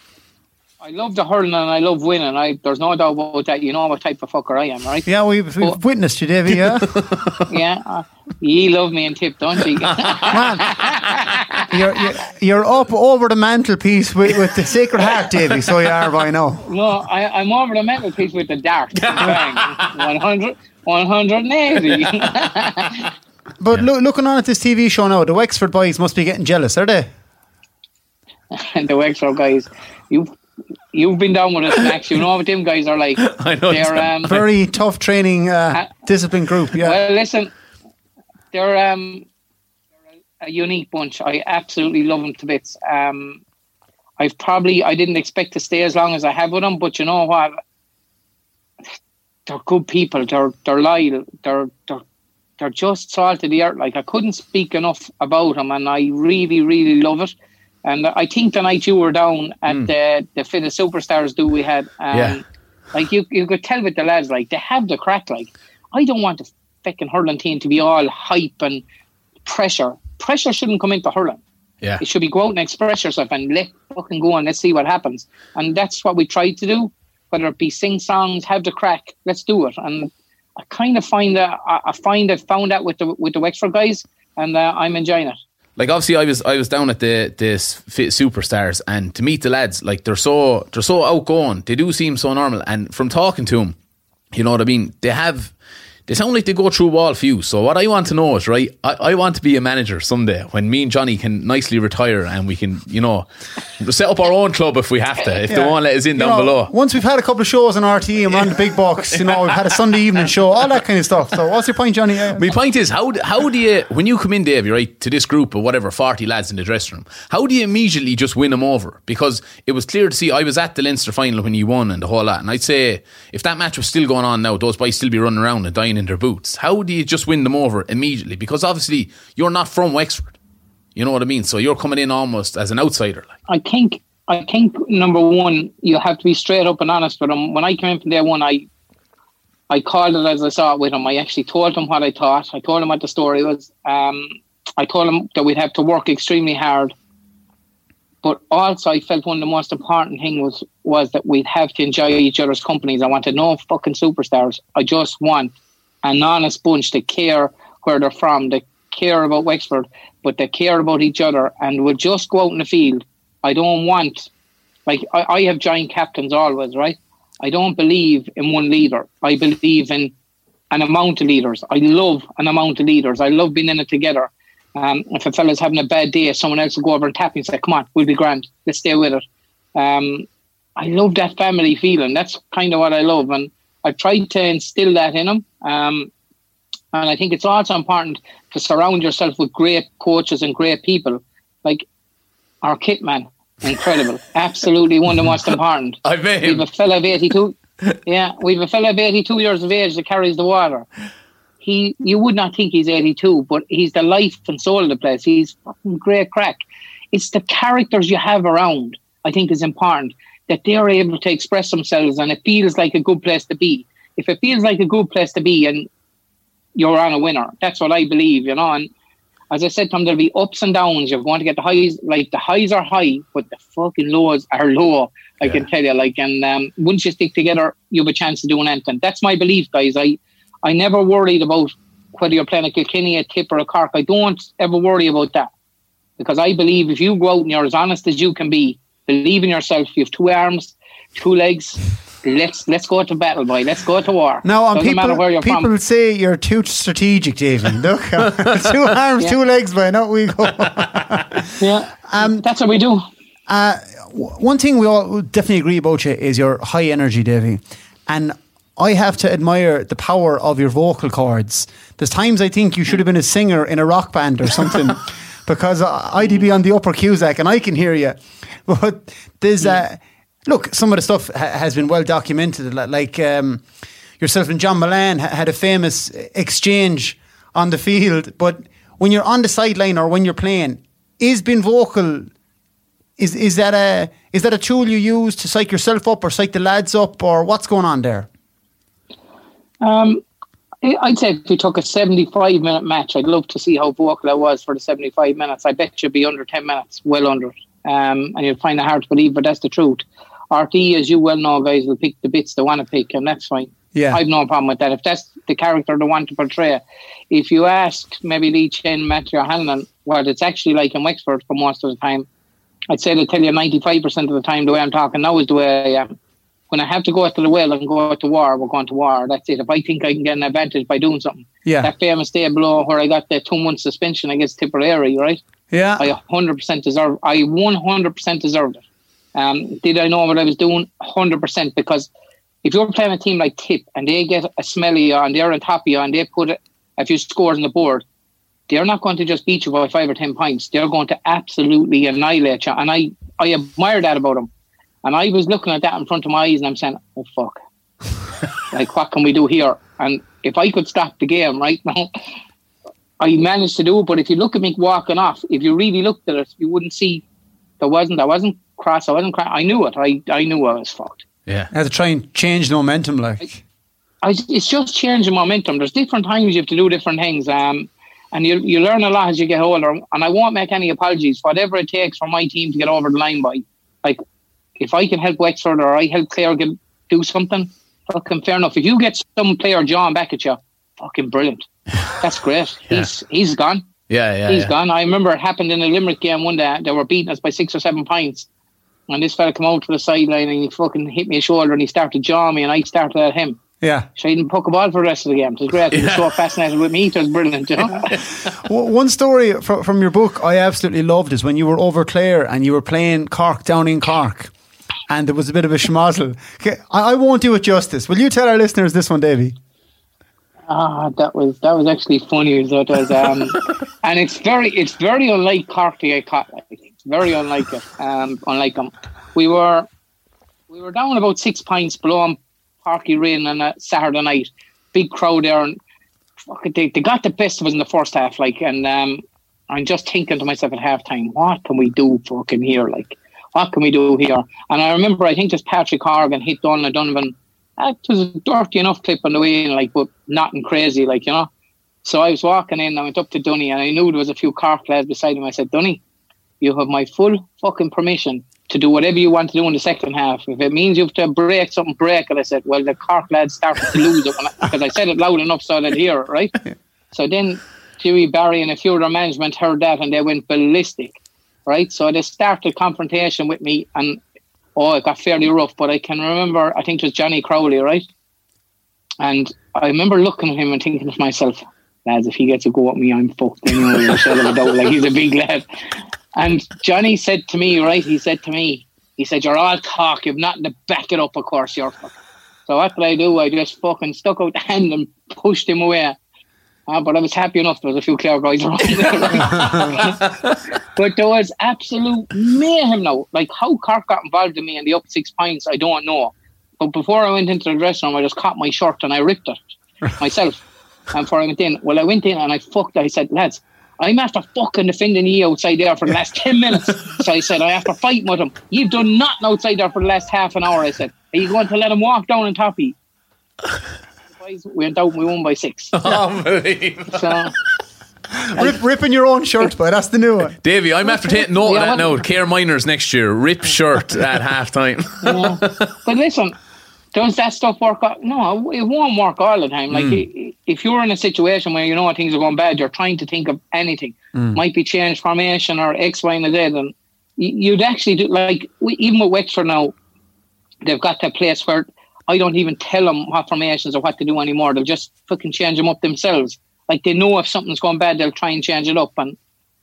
I love the hurling and I love winning. I there's no doubt about that. You know what type of fucker I am, right? Yeah, we've, we've Oh. witnessed you, Davy, yeah? Yeah, uh, ye love me and tip, don't you? Man, you're, you're, you're up over the mantelpiece with, with the Sacred Heart, Davy, so you are by now. No, I, I'm over the mental piece with the dart. Bang. one hundred, one hundred eighty. But loo- looking on at this T V show now, the Wexford boys must be getting jealous, are they? And the Wexford guys, you've, you've been down with us, Max. You know what them guys are like. I know They're, um, Very tough training, uh, Uh, discipline group, yeah. well, listen, they're, um, they're a unique bunch. I absolutely love them to bits. Um, I've probably, I didn't expect to stay as long as I have with them, but you know what? They're good people. They're they're loyal. They're they're they're just salt of the earth. Like, I couldn't speak enough about them, and I really really love it. And I think the night you were down at Mm. the the Fittest Superstars do we had, um, Yeah. like you you could tell with the lads, like they have the crack. Like, I don't want the fucking hurling team to be all hype and pressure. Pressure shouldn't come into hurling. Yeah. It should be go out and express yourself and let fucking go and let's see what happens. And that's what we tried to do. Whether it be sing songs, have the crack, let's do it. And I kind of find that I I find I found that with the with the Wexford guys, and uh, I'm enjoying it. Like, obviously I was I was down at the this Fit Superstars, and to meet the lads, like, they're so they're so outgoing. They do seem so normal, and from talking to them, you know what I mean, they have they sound like they go through all few. So what I want to know is, right, I, I want to be a manager someday when me and Johnny can nicely retire and we can, you know, set up our own club if we have to, if yeah. they won't let us in you down know, below. Once we've had a couple of shows on R T E and we're on the big box, you know, we've had a Sunday evening show, all that kind of stuff. So what's your point, Johnny? My point is, how how do you, when you come in, Davey, right, to this group of whatever, forty lads in the dressing room, how do you immediately just win them over? Because it was clear to see, I was at the Leinster final when you won and the whole lot, and I'd say if that match was still going on now, those boys still be running around and dying in their boots. How do you just win them over immediately? Because obviously you're not from Wexford, you know what I mean, so you're coming in almost as an outsider. Like. I think I think number one, you have to be straight up and honest with them. When I came in from day one, I I called it as I saw it with him. I actually told him what I thought. I told him what the story was. Um, I told him that we'd have to work extremely hard. But also I felt one of the most important things was, was that we'd have to enjoy each other's companies. I wanted no fucking superstars. I just want an honest bunch that care where they're from, that care about Wexford, but they care about each other and will just go out in the field. I don't want, like, I, I have joint captains always, right? I don't believe in one leader. I believe in an amount of leaders. I love an amount of leaders. I love being in it together. Um, if a fella's having a bad day, someone else will go over and tap me and say, come on, we'll be grand. Let's stay with it. Um, I love that family feeling. That's kind of what I love. And I've tried to instill that in them. Um, and I think it's also important to surround yourself with great coaches and great people. Like our kit man, incredible. Absolutely one of the most important. I met him. We have a fella of eighty-two. Yeah, we have a fella of eighty-two years of age that carries the water. He, you would not think he's eighty-two, but he's the life and soul of the place. He's fucking great crack. It's the characters you have around, I think, is important, that they're able to express themselves and it feels like a good place to be. If it feels like a good place to be and you're on a winner, that's what I believe, you know. And as I said to him, there'll be ups and downs. You're going to get the highs, like the highs are high, but the fucking lows are low, I yeah. can tell you. Like, and um, once you stick together, you have a chance of doing anything. That's my belief, guys. I I never worried about whether you're playing a Kilkenny, a Tip or a Cork. I don't ever worry about that. Because I believe if you go out and you're as honest as you can be, believe in yourself, you have two arms, two legs, let's let's go to battle, boy. Let's go to war. No, and Doesn't people, matter where you're people from. say you're too strategic, David. Look, two arms, yeah. two legs, boy. Now we go. yeah, um, that's what we do. Uh, one thing we all definitely agree about you is your high energy, Davy. And I have to admire the power of your vocal cords. There's times I think you should have been a singer in a rock band or something because I'd be on the upper Cusack and I can hear you. But there's, uh, look, some of the stuff ha- has been well documented. Like um, yourself and John Mullane ha- had a famous exchange on the field. But when you're on the sideline or when you're playing, is being vocal, is is that a is that a tool you use to psych yourself up or psych the lads up, or what's going on there? Um, I'd say if we took a seventy-five minute match, I'd love to see how vocal I was for the seventy-five minutes. I bet you'd be under ten minutes, well under it. Um, and you'll find it hard to believe, but that's the truth. R T E, as you well know, guys, will pick the bits they want to pick, and that's fine. Yeah. I've no problem with that. If that's the character they want to portray. If you ask maybe Lee Chen, Matthew Hanlon, what it's actually like in Wexford for most of the time, I'd say they'll tell you ninety-five percent of the time the way I'm talking now is the way I am. When I have to go out to the well and go out to war, we're going to war. That's it. If I think I can get an advantage by doing something. Yeah. That famous day below where I got the two-month suspension against Tipperary, right? Yeah. I one hundred percent deserve I one hundred percent deserved it. Um, did I know what I was doing? one hundred percent. Because if you're playing a team like Tip and they get a smelly and they're on top of you and they put a few scores on the board, they're not going to just beat you by five or ten points. They're going to absolutely annihilate you. And I, I admire that about them. And I was looking at that in front of my eyes and I'm saying, oh, fuck. Like, what can we do here? And if I could stop the game right now, I managed to do it. But if you look at me walking off, if you really looked at it, you wouldn't see there wasn't, I wasn't cross, I wasn't cross. I knew it. I, I knew I was fucked. Yeah. I had to try and change the momentum, like. I, I, it's just changing momentum. There's different times you have to do different things. Um, and you you learn a lot as you get older. And I won't make any apologies. Whatever it takes for my team to get over the line by, like, if I can help Wexford or I help Clare get, do something, fucking fair enough. If you get some player John back at you, fucking brilliant. That's great. yeah. He's he's gone. Yeah, yeah. He's yeah. gone. I remember it happened in a Limerick game one day. They were beating us by six or seven points. And this fella came out to the sideline and he fucking hit me a shoulder and he started jawing me and I started at him. Yeah. She didn't poke a ball for the rest of the game. It was great. He was so fascinated with me. It was brilliant, you know. One story from, from your book I absolutely loved is when you were over Clare and you were playing Cork down in Cork, and there was a bit of a schmozzle. Okay, I, I won't do it justice. Will you tell our listeners this one, Davy? Ah, that was that was actually funny. So it was, um, and it's very it's very unlike Cork to get caught. Like, it's very unlike it. Um, unlike them, we were we were down about six pints below Parky Rain on a Saturday night. Big crowd there, and fuck it, they, they got the best of us in the first half. Like, and um, I'm just thinking to myself at halftime, what can we do fucking here? Like, what can we do here? And I remember, I think just Patrick Horgan hit Donald Donovan. It was a dirty enough clip on the way in, like, but nothing crazy, like, you know. So I was walking in, I went up to Dunny, and I knew there was a few Cork lads beside him. I said, Dunny, you have my full fucking permission to do whatever you want to do in the second half. If it means you have to break something, break it. I said, well, the Cork lads started to lose it because I, I said it loud enough so they'd hear it, right? So then Jimmy Barry and a few of their management heard that and they went ballistic, right? So they started confrontation with me, and oh, it got fairly rough. But I can remember, I think it was Johnny Crowley, right? And I remember looking at him and thinking to myself, lads, if he gets a go at me, I'm fucked anyway. Like, he's a big lad. And Johnny said to me, right, he said to me, he said, you're all talk, you've nothing to back it up, of course, you're fucking. So what did I do? I just fucking stuck out the hand and pushed him away. Uh, but I was happy enough there was a few Clare guys around there. But there was absolute mayhem now. Like, how Cork got involved in me in the up six pints, I don't know. But before I went into the dressing room, I just caught my shirt and I ripped it myself. And before I went in, well, I went in and I fucked, I said, lads, I'm after fucking defending you outside there for the last ten minutes. So I said, I have to fight with him. You've done nothing outside there for the last half an hour. I said, are you going to let him walk down on top of you? We went out and we won by six. Unbelievable. So, Rip, ripping your own shirt, but that's the new one. Davey, I'm after taking note of Yeah, that now. Care Miners next year. Rip shirt at half time. yeah. But listen, does that stuff work out? No, it won't work all the time. Like, mm. if you're in a situation where you know things are going bad, you're trying to think of anything. Mm. Might be change formation or X, Y, and Z. And you'd actually do, like, even with Wexford now, they've got that place where I don't even tell them what formations or what to do anymore. They'll just fucking change them up themselves. Like, they know if something's going bad, they'll try and change it up. And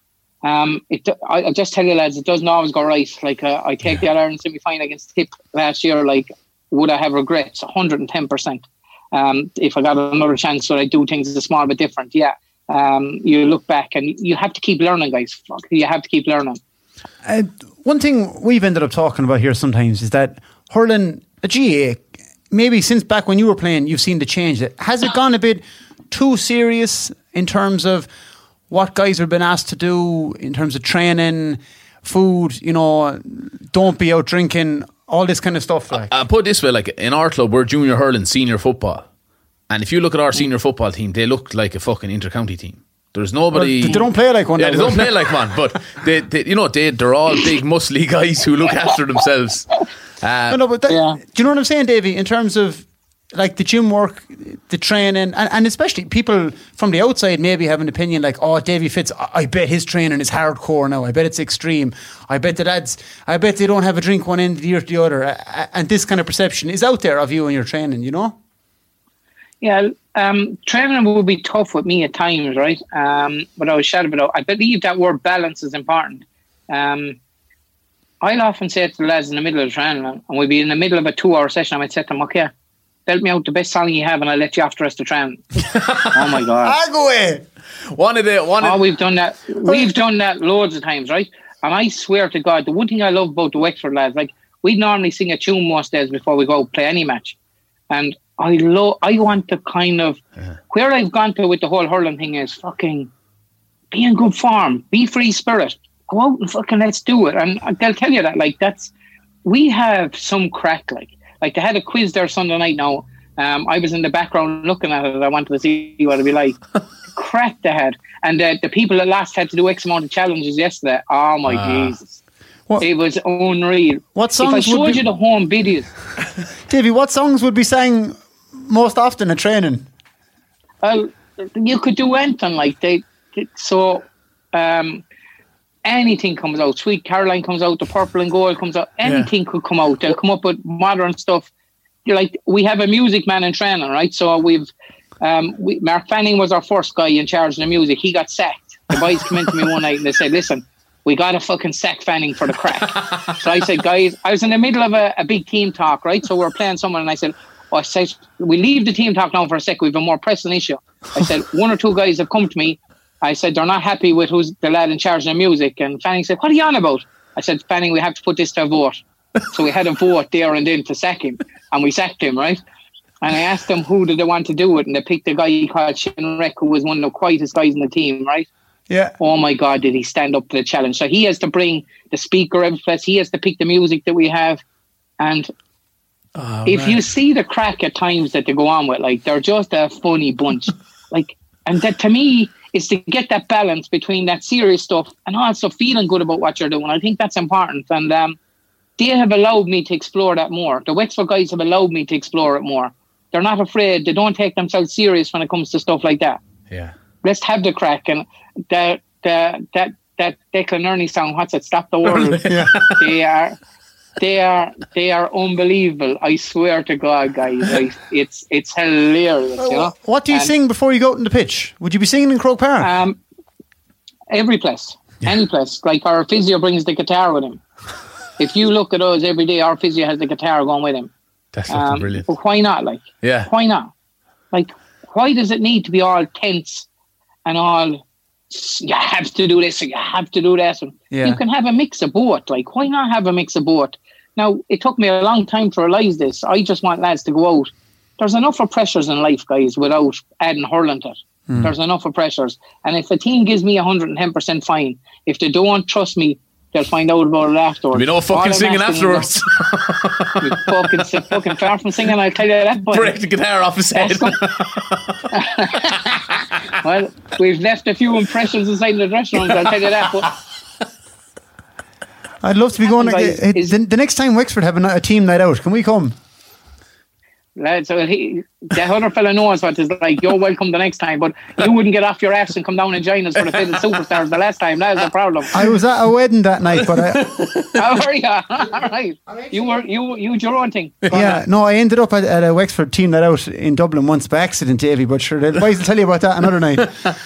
um, it, I, I just tell you, lads, it doesn't always go right. Like, uh, I take yeah. the All-Ireland semi-final against Tip last year, like, would I have regrets? one hundred ten percent. Um, if I got another chance, would I do things a small bit different? Yeah. Um, you look back and you have to keep learning, guys. Fuck, you have to keep learning. Uh, one thing we've ended up talking about here sometimes is that hurling a G A A, maybe since back when you were playing, you've seen the change. Has it gone a bit too serious in terms of what guys have been asked to do in terms of training, food, you know, don't be out drinking, all this kind of stuff? Like, I, I put it this way, like, in our club, we're junior hurling, senior football. And if you look at our senior football team, they look like a fucking inter-county team. There's nobody... Well, they don't play like one. Yeah, they don't play like one, but they, they, you know, they, they're all big, muscly guys who look after themselves. Uh, no, no, but that, yeah. do you know what I'm saying, Davey? In terms of like the gym work, the training, and, and especially people from the outside maybe have an opinion like, oh, Davy Fitz, I bet his training is hardcore now. I bet it's extreme. I bet the lads, I bet they don't have a drink one end of the year to the other. And this kind of perception is out there of you and your training, you know? Yeah, um, training will be tough with me at times, right? Um, but I was shouting about, I believe that word balance is important. Um, I'll often say to the lads in the middle of the training, and we'll be in the middle of a two hour session, I might say to them, okay, belt me out the best song you have and I'll let you off the rest of the training. Oh my God. I'll go away. One of the, one of oh, we've done that. We've done that loads of times, right? And I swear to God, the one thing I love about the Wexford lads, like, we normally sing a tune most days before we go play any match. And I love, I want to kind of, uh-huh. where I've gone to with the whole hurling thing is fucking be in good form, be free spirit, go out and fucking let's do it. And they'll tell you that, like, that's, we have some crack, like, like they had a quiz there Sunday night now. Um, I was in the background looking at it. I wanted to see what it'd be like. Crack they had. And uh, the people that last had to do X amount of challenges yesterday. Oh my uh, Jesus. What, it was unreal. What songs if I showed would be, you the home videos. Davey, what songs would be sang most often at training? Well, you could do anything like they. So, um, anything comes out. Sweet Caroline comes out. The Purple and Gold comes out. Anything yeah. could come out. They'll come up with modern stuff. like we have a music man in training, right? So we've um, we, Mark Fanning was our first guy in charge of the music. He got sacked. The boys came into me one night and they said, "Listen, we got to fucking sack Fanning for the crack." So I said, "Guys," I was in the middle of a, a big team talk, right? So we're playing someone, and I said, "Oh, I said we leave the team talk now for a sec. We've a more pressing issue." I said, "One or two guys have come to me. I said they're not happy with who's the lad in charge of the music." And Fanning said, "What are you on about?" I said, "Fanning, we have to put this to a vote." So we had a vote there and then to sack him, and we sacked him, right? And I asked them who did they want to do it, and they picked a guy called Shane Reck, who was one of the quietest guys in the team, right? Yeah. Oh my God, did he stand up to the challenge? So he has to bring the speaker every place. He has to pick the music that we have. And oh, if man. you see the crack at times that they go on with, like, they're just a funny bunch. Like, and that to me is to get that balance between that serious stuff and also feeling good about what you're doing. I think that's important. And um, they have allowed me to explore that more. The Wexford guys have allowed me to explore it more. They're not afraid. They don't take themselves serious when it comes to stuff like that. Yeah. Let's have the crack. And the, the, that that Declan Ernie song, what's it? Stop the World. Yeah. They are, they are, they are unbelievable. I swear to God, guys, I, it's it's hilarious. You know? What do you and, sing before you go out on the pitch? Would you be singing in Croke Park? Um, every place, Yeah. any place. Like our physio brings the guitar with him. If you look at us every day, our physio has the guitar going with him. That's fucking Um, brilliant. but why not? Like, Yeah. why not? Like, why does it need to be all tense and all? You have to do this, or you have to do that. And Yeah. you can have a mix of both. Like, why not have a mix of both? Now, it took me a long time to realise this. I just want lads to go out. There's enough of pressures in life, guys, without adding hurling to it. Mm. There's enough of pressures. And if a team gives me one hundred ten percent fine, if they don't trust me, they'll find out about it afterwards. We know All fucking I'm singing asking them- afterwards. We fucking, fucking far from singing, I'll tell you that. But Break the guitar off his head. well, we've left a few impressions inside the dressing rooms, I'll tell you that. But I'd love to be going. Guys, Like, is- the, the next time Wexford have a, ni- a team night out, can we come? lads, so he, that other fella knows what it's like. You're welcome the next time, but you wouldn't get off your arse and come down and join us for the Fitted Superstars the last time. That was the problem. I was at a wedding that night, but I, How are you? All right. You were you you did your own thing. yeah, no, I ended up at, at a Wexford team night out in Dublin once by accident, Davy. But sure, the boys will tell you about that another night.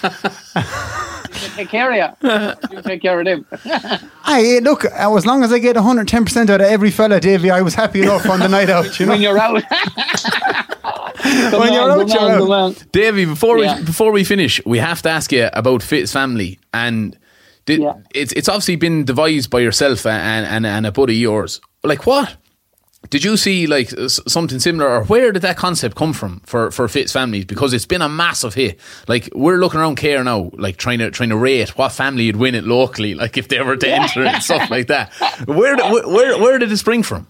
Take care of you. You take care of them. I look, as long as I get one hundred ten percent out of every fella, Davy, I was happy enough on the night out. You know, When you're out. When you're out, you're out. Davey, before Yeah. we before we finish, we have to ask you about Fitz family, and did, Yeah. it's it's obviously been devised by yourself and, and and a buddy of yours. Like, what did you see, like s- something similar, or where did that concept come from for for Fitz families? Because it's been a massive hit. Like, we're looking around Care now, like trying to trying to rate what family you'd win it locally, like if they were to enter it and stuff like that. Where did, where where, where did it spring from?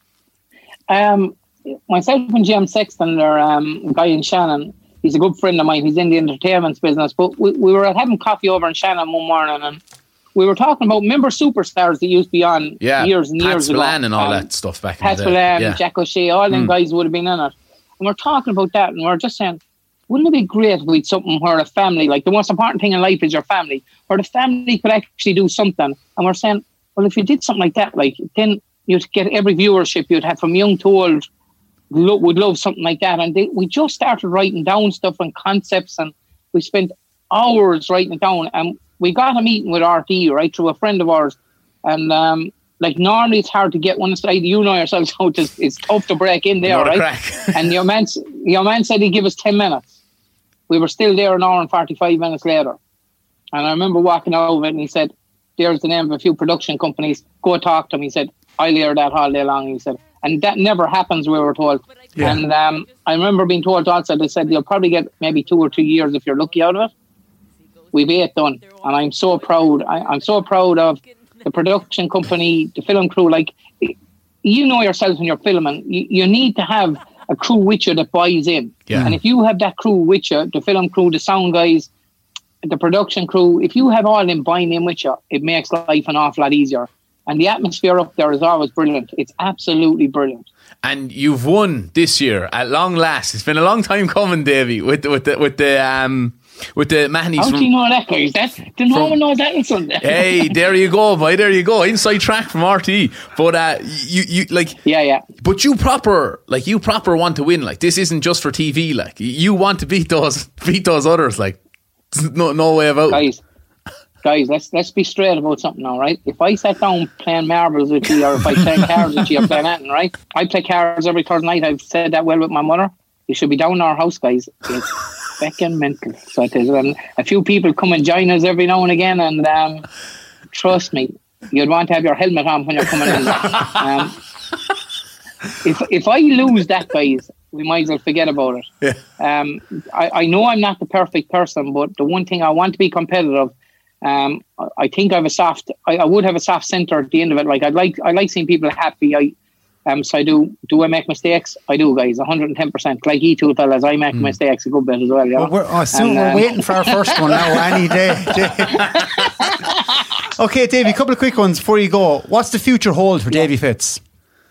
Um, myself and Jim Sexton, are um, a guy in Shannon. He's a good friend of mine. He's in the entertainment business. But we, we were having coffee over in Shannon one morning, and we were talking about member superstars that used to be on Yeah, years and Pat years ago. Spillane and all Um, that stuff back Pat in the day. Spillane, Yeah. Jack O'Shea, all them Mm. guys would have been in it. And we're talking about that, and we're just saying, wouldn't it be great if we had something where a family, like the most important thing in life is your family, where the family could actually do something. And we're saying, well, if you did something like that, like then you'd get every viewership you'd have from young to old lo- would love something like that. And they, we just started writing down stuff and concepts, and we spent hours writing it down. And we got a meeting with R T, right, through a friend of ours. And um, like normally it's hard to get one side. You know yourselves how it's, it's tough to break in there, Not a right? crack. And your man, your man said he'd give us ten minutes. We were still there an hour and forty-five minutes later. And I remember walking over it, and he said, there's the name of a few production companies. Go talk to them. He said, I'll hear that all day long. He said, and that never happens, we were told. Yeah. And um, I remember being told also, they said, you'll probably get maybe two or three years if you're lucky out of it. We've eight done. And I'm so proud. I, I'm so proud of the production company, the film crew. Like, you know yourself when you're filming, you, you need to have a crew with you that buys in. Yeah. And if you have that crew with you, the film crew, the sound guys, the production crew, if you have all them buying in with you, it makes life an awful lot easier. And the atmosphere up there is always brilliant. It's absolutely brilliant. And you've won this year at long last. It's been a long time coming, Davey, with with the with the um With the Mahoney's How from... do you know that, guys? That, no From- one knows that on Sunday. Hey, there you go, boy. There you go. Inside track from R T. But uh, you, you like, Yeah, yeah. but you proper, like, you proper want to win. Like, this isn't just for T V. Like, you want to beat those, beat those others. Like, there's no, no way about. Guys, guys, let's let's be straight about something now, right? If I sat down playing marbles with you, or if I play cards with you, or playing anything, right? I play cards every Thursday night. I've said that well with my mother. You should be down in our house, guys. It's fucking mental. So it is. And a few people come and join us every now and again, and um, trust me, you'd want to have your helmet on when you're coming in. Um, if if I lose that, guys, we might as well forget about it. Yeah. Um, I, I know I'm not the perfect person, but the one thing I want to be competitive. Um, I- I think I have a soft. I, I would have a soft centre at the end of it. Like I'd like, I like seeing people happy. I, um, so I do. Do I make mistakes? I do, guys. one hundred ten percent. Like you two fellas, I make mistakes a good bit as well. Yeah. Well, we're, oh, soon And, we're um, waiting for our first one now, any day. Okay, Davey, a couple of quick ones before you go. What's the future hold for Davey Fitz?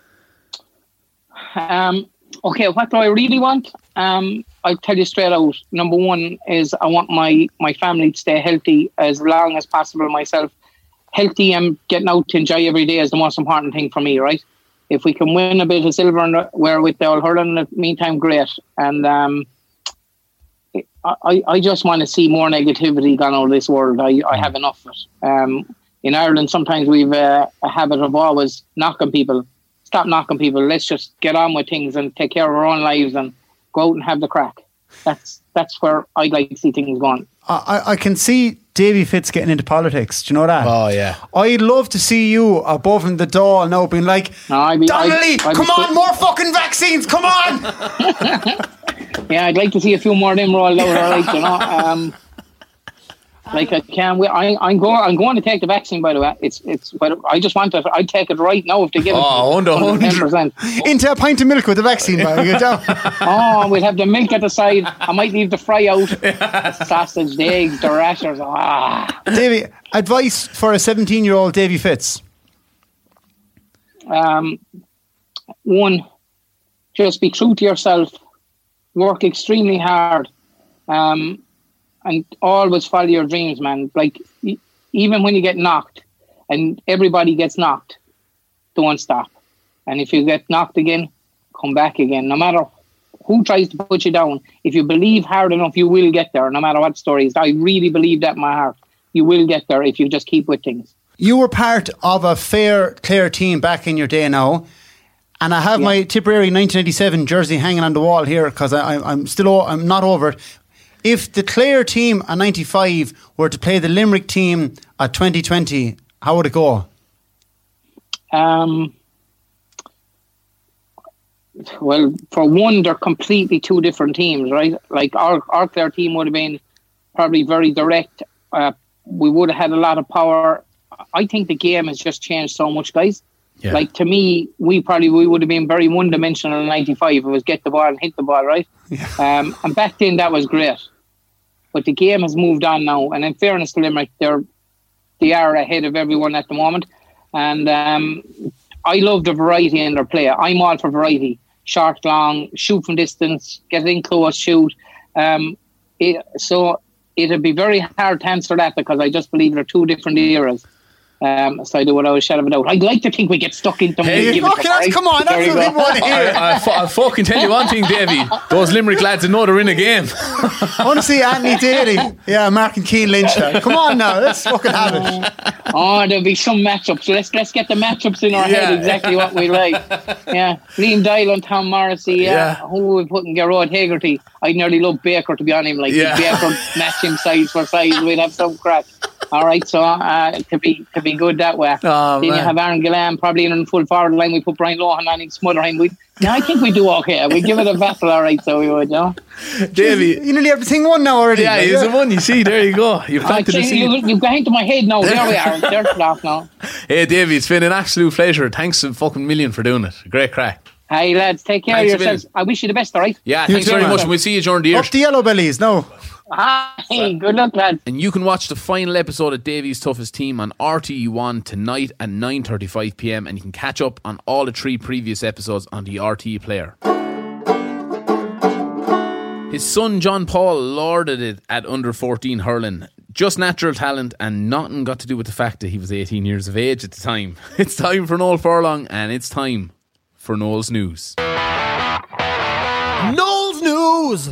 Um, okay, what do I really want? Um, I'll tell you straight out. Number one is I want my, my family to stay healthy as long as possible myself. Healthy and getting out to enjoy every day is the most important thing for me, right? If we can win a bit of silver and we're with the All Hurling in the meantime, great. And um, I, I just want to see more negativity gone out of this world. I, I have enough of it. Um, in Ireland, sometimes we've uh, a habit of always knocking people. Stop knocking people. Let's just get on with things and take care of our own lives and go out and have the crack. That's that's where I'd like to see things going. I, I can see Davey Fitz getting into politics. Do you know that? Oh, yeah. I'd love to see you above in the door now being like, No, I'd be- Donnelly, I'd- I'd come be on, quick- more fucking vaccines, come on! Yeah, I'd like to see a few more of them rolled out. All right, you know. Um, like I can, we, I, I'm going. I'm going to take the vaccine. By the way, it's it's. But I just want to. I'd take it right now if they give it. Oh, one hundred ten percent. Into a pint of milk with the vaccine, man. You down? Oh, we'll have the milk at the side. I might leave the fry out. Sausage, the eggs, the rashers. Ah. Davey, advice for a seventeen-year-old Davey Fitz. Um, one, just be true to yourself. Work extremely hard. Um, and always follow your dreams, man. Like, e- even when you get knocked, and everybody gets knocked, don't stop. And if you get knocked again, come back again. No matter who tries to put you down, if you believe hard enough, you will get there, no matter what story is. I really believe that in my heart. You will get there if you just keep with things. You were part of a fair Clare team back in your day now. And I have Yeah. my Tipperary nineteen ninety-seven jersey hanging on the wall here because I'm still o- I'm not over it. If the Clare team at ninety-five were to play the Limerick team at twenty twenty, how would it go? Um, well, for one, they're completely two different teams, right? Like our our Clare team would have been probably very direct. Uh, we would have had a lot of power. I think the game has just changed so much, guys. Yeah. Like, to me, we probably we would have been very one dimensional in ninety-five. It was get the ball and hit the ball, right? Yeah. Um, and back then that was great. But the game has moved on now, and in fairness to Limerick, they're they are ahead of everyone at the moment. And um, I love the variety in their play. I'm all for variety. Short, long, shoot from distance, get in close, shoot. Um, it, so it'd be very hard to answer that because I just believe they're two different eras. Um, so I do what I was shadow of a doubt. I'd like to think we get stuck into Hey, give it to Okay, that's, Murray. come on, There that's you what go. we want to I, hear. I, fu- I'll fucking tell you one thing, Davey. Those Limerick lads know they're in a game. I want to see Anthony Daly. Yeah, Mark and Keane Lynch. There. Come on now, let's fucking have it. Oh, there'll be some matchups. So let's let's get the matchups in our Yeah. head exactly what we like. Yeah, Liam Dial and Tom Morrissey. Yeah, Yeah. who would put in Gerard Hegarty? I'd nearly love Baker to be on him. Like Yeah. if Baker match him size for size, we'd have some crack. All right, so uh, to be to be good that way. Oh, then man. you have Aaron Gillan probably in the full forward line. We put Brian Lohan on him, smother him. We, yeah, I think we do okay. We give it a battle, all right. So we would, you know. Davey. You nearly have the thing won now already. Yeah, like, he's the one. You see, there you go. You've I planted the see, you, seed. you've got into my head now. There we are. There's it off now. Hey, Davey, it's been an absolute pleasure. Thanks a fucking million for doing it. Great crack. Hey lads, take care Thanks a of yourselves. million. I wish you the best, all right? Yeah, You thanks too, very man. much. And we'll see you during the year. Up the yellow bellies, no. Hi, good luck, lads. And you can watch the final episode of Davey's Toughest Team on R T E one tonight at nine thirty-five p m, and you can catch up on all the three previous episodes on the R T E player. His son John Paul lauded it at under fourteen hurling. Just natural talent and nothing got to do with the fact that he was eighteen years of age at the time. It's time for Noel Furlong and it's time for Noel's News. Noel's News!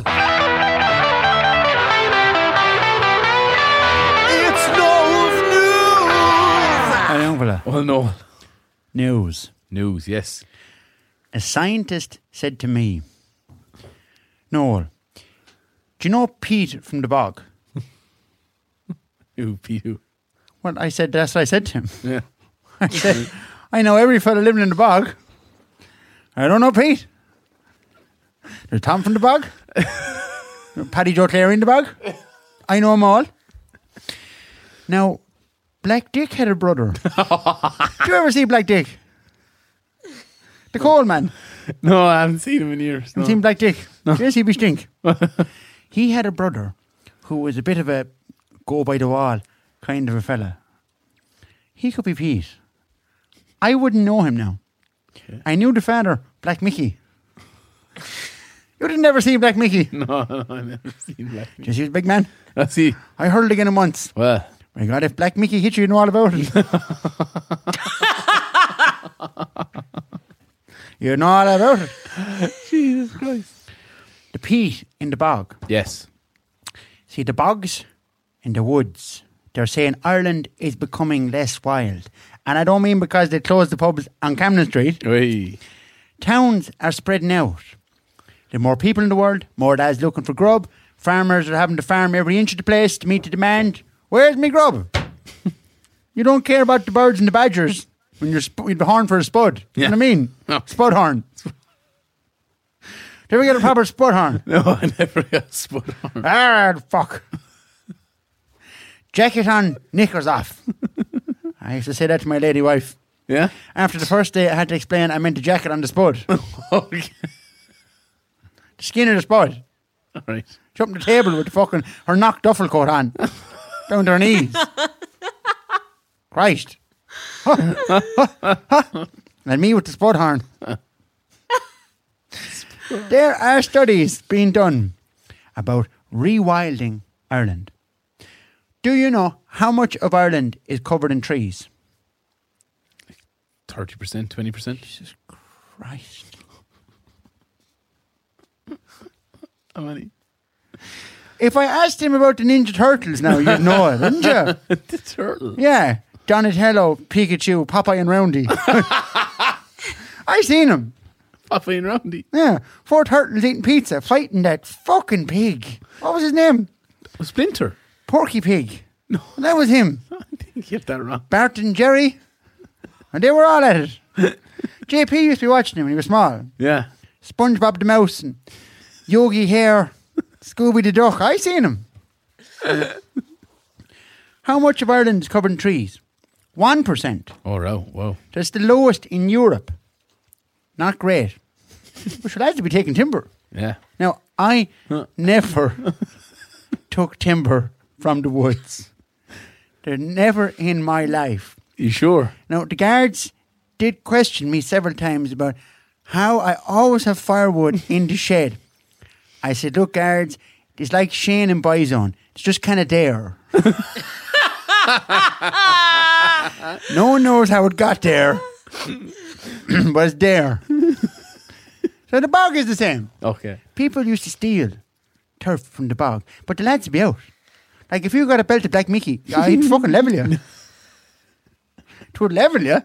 It's Noel's News! I don't know. Well, Noel. News. News, yes. A scientist said to me, Noel, do you know Pete from the bog? Who, Pete, who? Well, I said, that's what I said to him. Yeah. I said, I know every fella living in the bog. I don't know Pete. There's Tom from the bog. Paddy Joe Clary in the bog. I know them all. Now, Black Dick had a brother. Do you ever see Black Dick? The coal man. No, I haven't seen him in years. No. Seen Black Dick? No. Yes, he be stink. He had a brother who was a bit of a go by the wall kind of a fella. He could be Pete. I wouldn't know him now. Okay. I knew the father, Black Mickey. You didn't ever see Black Mickey? No, no, I never seen Black Mickey. Just he was a big man. I see. I hurled again him once. Well. My God, if Black Mickey hit you, you know all about it. You know all about it. Jesus Christ. The Pete in the bog. Yes. See, the bogs in the woods, they're saying Ireland is becoming less wild. And I don't mean because they closed the pubs on Camden Street. Oy. Towns are spreading out. There are more people in the world, more lads looking for grub. Farmers are having to farm every inch of the place to meet the demand. Where's me grub? You don't care about the birds and the badgers when you're sp- you'd be horn for a spud. You Yeah. know what I mean? No. Spud horn. Do you ever get a proper spud horn? No, I never got spud horn. Ah, fuck. Jacket on, knickers off. I used to say that to my lady wife. Yeah? After the first day, I had to explain I meant the jacket on the spud. Okay. The skin of the spud. All right. She up on the table with the fucking her knock duffel coat on. Down to her knees. Christ. And me with the spud horn. There are studies being done about rewilding Ireland. Do you know how much of Ireland is covered in trees? thirty percent, twenty percent? Jesus Christ. How many? If I asked him about the Ninja Turtles now, you'd know it, wouldn't you? The turtle. Yeah. Donatello, Pikachu, Popeye and Roundy. I seen him. Popeye and Roundy. Yeah. Four turtles eating pizza, fighting that fucking pig. What was his name? Splinter. Porky Pig. No. That was him. I think you get that wrong. Bart and Jerry. And they were all at it. J P used to be watching him when he was small. Yeah. SpongeBob the Mouse and Yogi Hare, Scooby the Duck. I seen him. How much of Ireland is covered in trees? One percent. Oh, wow. Wow. That's the lowest in Europe. Not great. We should have to be taking timber. Yeah. Now, I never took timber from the woods. They're never in my life. You sure? Now, the guards did question me several times about how I always have firewood in the shed. I said, look, guards, it's like Shane and Boyzone. It's just kind of there. No one knows how it got there, but it's there. So the bog is the same. Okay. People used to steal turf from the bog, but the lads would be out. Like if you got a belt of Black Mickey, I'd fucking level you. It would level you.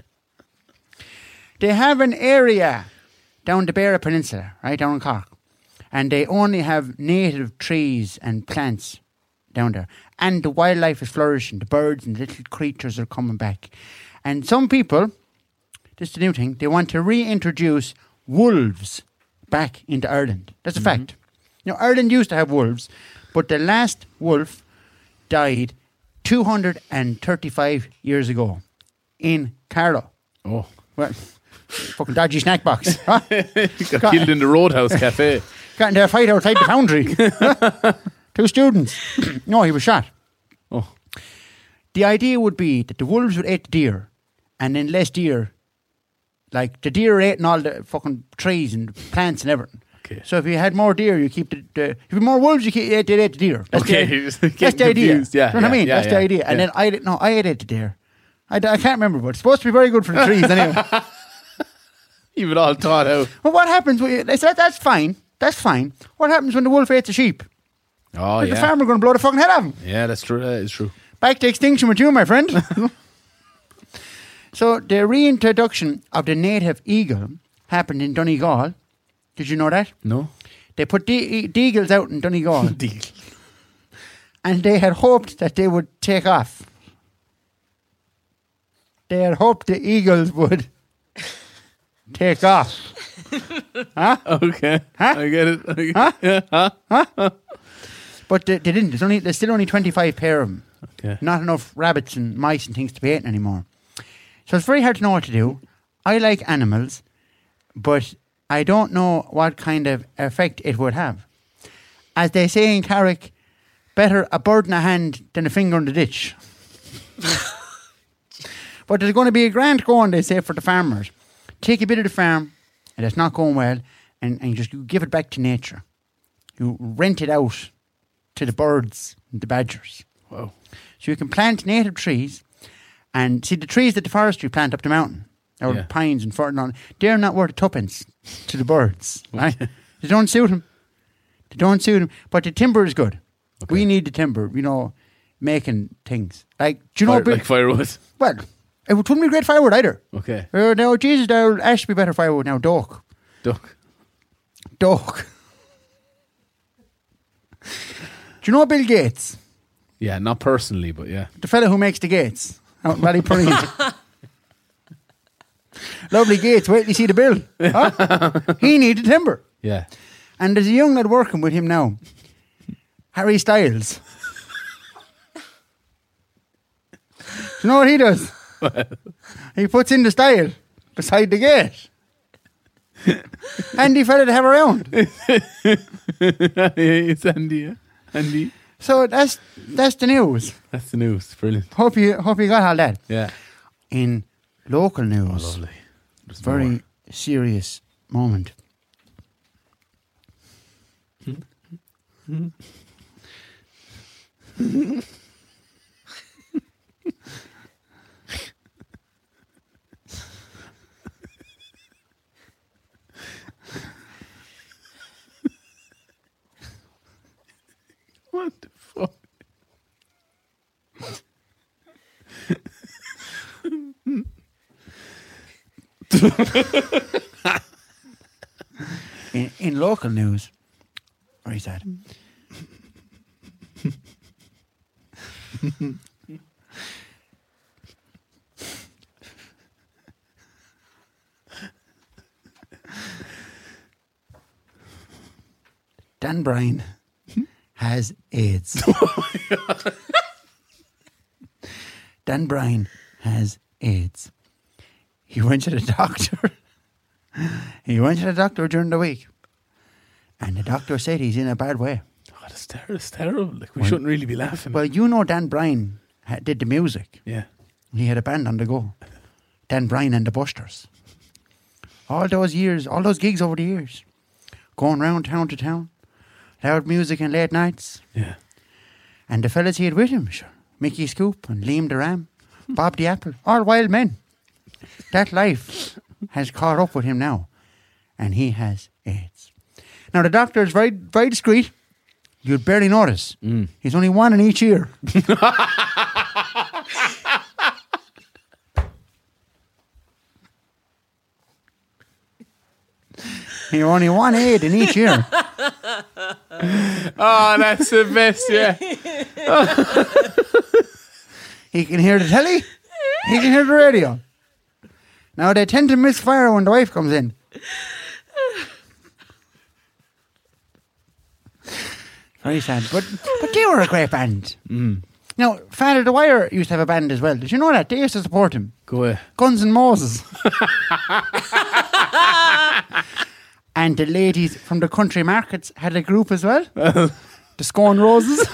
They have an area down the Beara Peninsula, right down in Cork, and they only have native trees and plants down there. And the wildlife is flourishing. The birds and little creatures are coming back. And some people, this is the new thing, they want to reintroduce wolves back into Ireland. That's a mm-hmm. fact. Now, Ireland used to have wolves, but the last wolf died two hundred thirty-five years ago in Carlow. Oh. Well, fucking dodgy snack box. Huh? Got, got killed in the Roadhouse Cafe. Got into a fight outside the foundry. Two students. No, he was shot. Oh. The idea would be that the wolves would eat the deer, and then less deer, like the deer ate all the fucking trees and plants and everything. Okay. So if you had more deer, you keep the, the if you had more wolves, you keep you ate, you ate the deer. That's Okay, the, you're just that's getting the idea. confused. Yeah, you know what I yeah, mean? yeah, that's yeah, the idea. And yeah. then I did no, I ate the deer. I, d- I can't remember, but it's supposed to be very good for the trees anyway. You've it all thought out. But what happens? When they said that's fine. That's fine. What happens when the wolf ate the sheep? Oh, Is yeah. the farmer going to blow the fucking head off him? Yeah, that's true. That is true. Back to extinction with you, my friend. So the reintroduction of the native eagle happened in Donegal. Did you know that? No? They put de- de- eagles out in Donegal, Deal. and they had hoped that they would take off. They had hoped the eagles would take off. Huh? Okay. Huh? I get it. I get Huh? Yeah. Huh? But they, they didn't. There's only there's still only twenty-five pair of them. Okay. Not enough rabbits and mice and things to be eaten anymore. So it's very hard to know what to do. I like animals, but I don't know what kind of effect it would have. As they say in Carrick, better a bird in a hand than a finger in the ditch. But there's going to be a grant going, they say, for the farmers. Take a bit of the farm, and it's not going well, and, and just you give it back to nature. You rent it out to the birds and the badgers. Wow. So you can plant native trees, and see the trees that the forestry plant up the mountain, or Yeah. pines and fern, they're not worth tuppence to the birds. Right? They don't suit them. They don't suit them. But the timber is good. Okay. We need the timber, you know, making things. Like, do you know... Fire, Bri- like firewood. well, it wouldn't be great firewood either. Okay. Uh, now, Jesus, now, ash be better firewood now. Doak. Duck. Doak. Do you know Bill Gates? Yeah, not personally, but yeah. The fella who makes the gates out in Ballyporeen. Lovely gates. Wait till you see the bill. Huh? He needed timber. Yeah. And there's a young lad working with him now. Harry Styles. Do you know what he does? He puts in the style beside the gate. Handy fella to have around. It's Andy. Yeah. Andy. So that's that's the news. That's the news. Brilliant. Hope you hope you got all that. Yeah. In local news, Lovely. There's very more. serious moment. What the fuck? In, in local news, very sad. Dan Bryan has AIDS. Dan Bryan has AIDS. He went to the doctor. He went to the doctor during the week. And the doctor said he's in a bad way. Oh, that's terrible. It's terrible. Like, we shouldn't really be laughing. Well, you know Dan Bryan ha- did the music. yeah. He had a band on the go. Dan Bryan and the Busters. All those years, all those gigs over the years. Going round town to town. Loud music and late nights. Yeah. And the fellas he had with him, sure. Mickey Scoop and Liam the Ram. Bob the Apple. All wild men. That life has caught up with him now. And he has AIDS. Now the doctor is very, very discreet. You'd barely notice. Mm. He's only one in each ear. You're only one aid in each ear. Oh, that's the best, yeah. He can hear the telly. He can hear the radio. Now they tend to misfire when the wife comes in. Very sad, but but they were a great band. Mm. Now, Father the Wire used to have a band as well. Did you know that? They used to support him. Go away. Guns and Moses. And the ladies from the country markets had a group as well. The Scone Roses.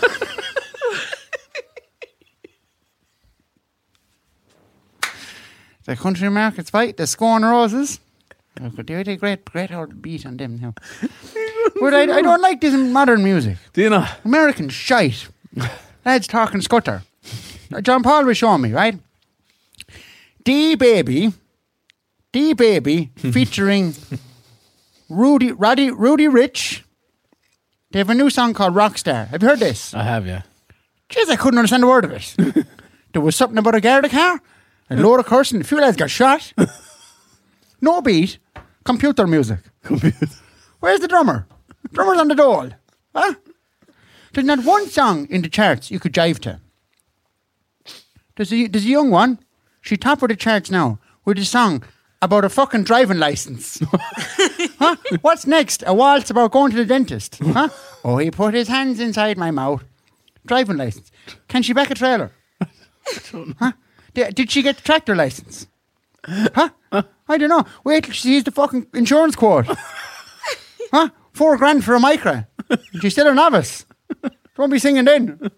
The country markets fight, the Scone Roses. They did a great, great old beat on them now. But I, I don't like this modern music. Do you know? American shite. Lads talking scutter. John Paul was showing me, right? D Baby, D Baby, featuring Rudy, Roddy, Rudy Rich. They have a new song called Rockstar. Have you heard this? I have, yeah. Jeez, I couldn't understand a word of it. There was something about a Garda car, a load of cursing, a few lads got shot. No beat, computer music. Computer. Where's the drummer? Drummer's on the dole. Huh? There's not one song in the charts you could jive to. There's a, there's a young one. She top of the charts now with a song about a fucking driving license. Huh? What's next? A waltz about going to the dentist. Huh? Oh, he put his hands inside my mouth. Driving license. Can she back a trailer? Huh? Did, did she get the tractor license? Huh? I don't know. Wait till she sees the fucking insurance quote. Huh? Four grand for a Micra. She's still a novice. Don't be singing then.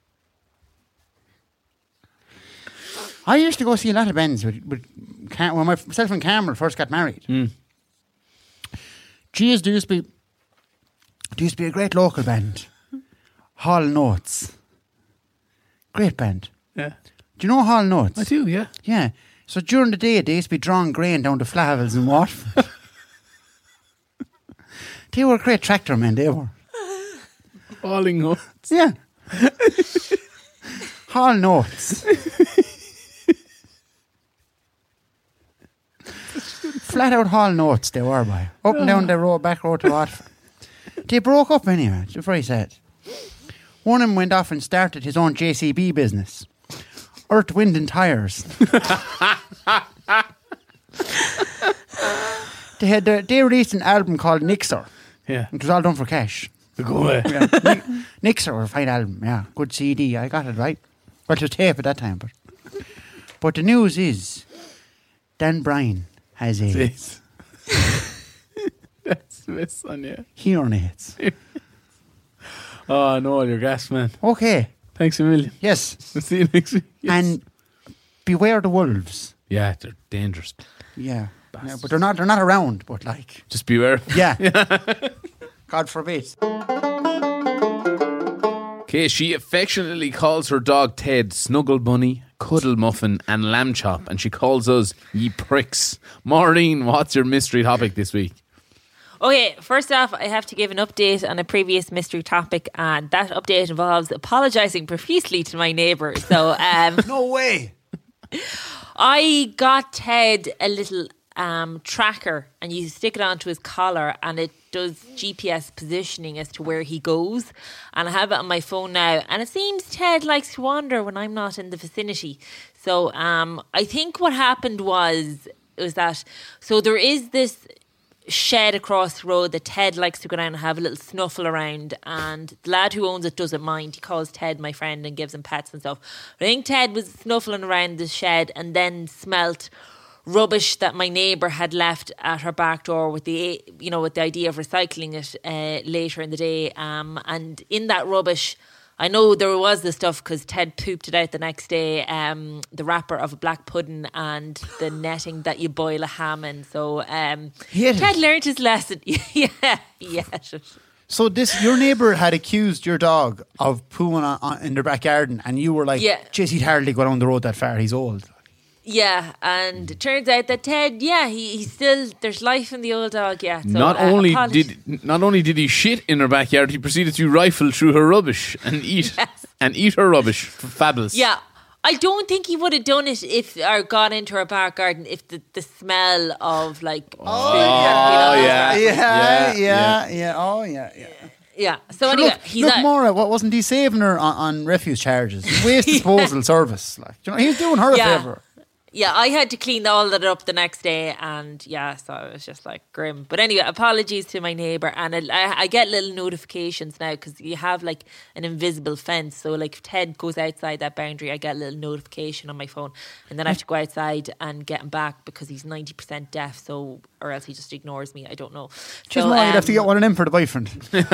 I used to go see a lot of bands with, with Cam- when myself and Cameron first got married. Mm. Geez, there used to be there used to be a great local band, Hall Notes. Great band. Yeah. Do you know Hall Notes? I do, yeah. Yeah. So during the day, they used to be drawing grain down the Flavels in Waterford. They were great tractor men, they were. Falling up. Yeah. Hall Notes. Flat out Hall Notes they were, by. Up and down the road, back road to Waterford. They broke up anyway, it's very sad. One of them went off and started his own J C B business. Earth, Wind and Tires. They had uh, they released an album called Nixer. Yeah. It was all done for cash. Go away. Yeah. Ni- Nixer was a fine album, yeah. Good C D, I got it right. Well, it was tape at that time, but but the news is Dan Bryan has AIDS. That's the best one, yeah. Hearing aids. Oh, no, you're gas, man. Okay. Thanks a million. Yes. We'll see you next week. Yes. And beware the wolves. Yeah, they're dangerous. Yeah. Yeah, but they're not they're not around, but like Just beware. yeah. God forbid. Okay, she affectionately calls her dog Ted Snuggle Bunny, Cuddle Muffin and Lamb Chop, and she calls us ye pricks. Maureen, what's your mystery topic this week? Okay, first off, I have to give an update on a previous mystery topic, and that update involves apologising profusely to my neighbour. So, um, No way. I got Ted a little um, tracker, and you stick it onto his collar, and it does G P S positioning as to where he goes. And I have it on my phone now, and it seems Ted likes to wander when I'm not in the vicinity. So, um, I think what happened was was that so there is this shed across the road that Ted likes to go down and have a little snuffle around, and the lad who owns it doesn't mind. He calls Ted my friend and gives him pets and stuff. But I think Ted was snuffling around the shed and then smelt rubbish that my neighbour had left at her back door with the you know with the idea of recycling it uh, later in the day, um, and in that rubbish I know there was the stuff because Ted pooped it out the next day, um, the wrapper of a black pudding and the netting that you boil a ham in. So um, Ted learned his lesson. yeah, yeah. So this, your neighbour had accused your dog of pooing on, on, in their back garden, and you were like, Yeah. "Jeez, he'd hardly go down the road that far. He's old." Yeah, and it turns out that Ted, yeah, he, he's still, there's life in the old dog, yeah. So, not uh, only apologies. did not only did he shit in her backyard, he proceeded to rifle through her rubbish and eat Yes. and eat her rubbish. Fabulous. Yeah, I don't think he would have done it if, or gone into her back garden if the, the smell of like, oh, yeah. Yeah, Yeah, yeah, yeah. yeah. Oh, yeah, yeah. Yeah, so anyway, look, he's look not, Maura, what wasn't he saving her on, on refuse charges? Waste disposal service. Like, you know, he's doing her Yeah. a favour. Yeah, I had to clean all that up the next day, and yeah, so it was just like grim. But anyway, apologies to my neighbour, and I, I get little notifications now because you have like an invisible fence. So like if Ted goes outside that boundary, I get a little notification on my phone, and then I have to go outside and get him back because he's ninety percent deaf. So or else he just ignores me. I don't know. Just so, know you'd have to um, get one of them for the boyfriend.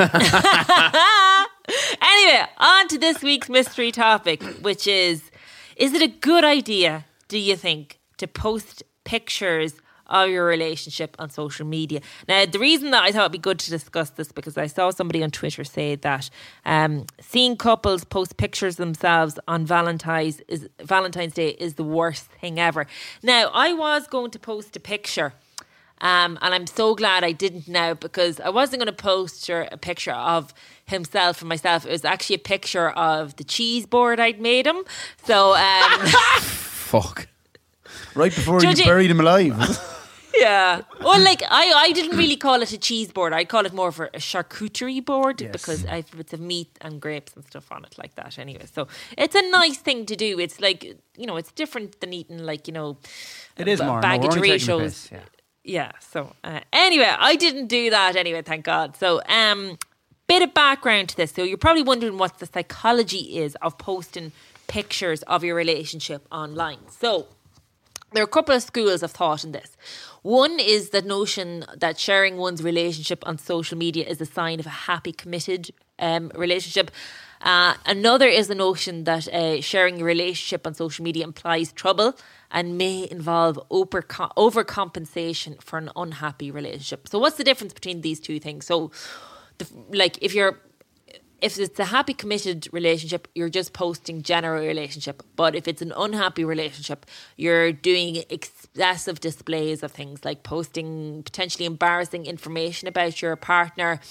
Anyway, on to this week's mystery topic, which is: is it a good idea, do you think, to post pictures of your relationship on social media. Now, the reason that I thought it'd be good to discuss this, because I saw somebody on Twitter say that um, seeing couples post pictures themselves on Valentine's is Valentine's Day is the worst thing ever. Now, I was going to post a picture, um, and I'm so glad I didn't now, because I wasn't going to post a picture of himself and myself. It was actually a picture of the cheese board I'd made him. So, um, Fuck. Right before Judging- you buried him alive. yeah. Well, like, I, I didn't really call it a cheese board. I call it more of a charcuterie board, Yes. because I have bits of meat and grapes and stuff on it like that anyway. So it's a nice thing to do. It's like, you know, it's different than eating, like, you know, It is a more. bag no, of we're only taking the Doritos. piss, yeah. Yeah, so uh, anyway, I didn't do that anyway, thank God. So, um, bit of background to this. So you're probably wondering what the psychology is of posting pictures of your relationship online. So there are a couple of schools of thought in this. One is the notion that sharing one's relationship on social media is a sign of a happy, committed um, relationship. Uh, another is the notion that uh, sharing your relationship on social media implies trouble and may involve over overcompensation for an unhappy relationship. So what's the difference between these two things? So, the, like, if you're if it's a happy, committed relationship, you're just posting general relationship. But if it's an unhappy relationship, you're doing excessive displays of things, like posting potentially embarrassing information about your partner,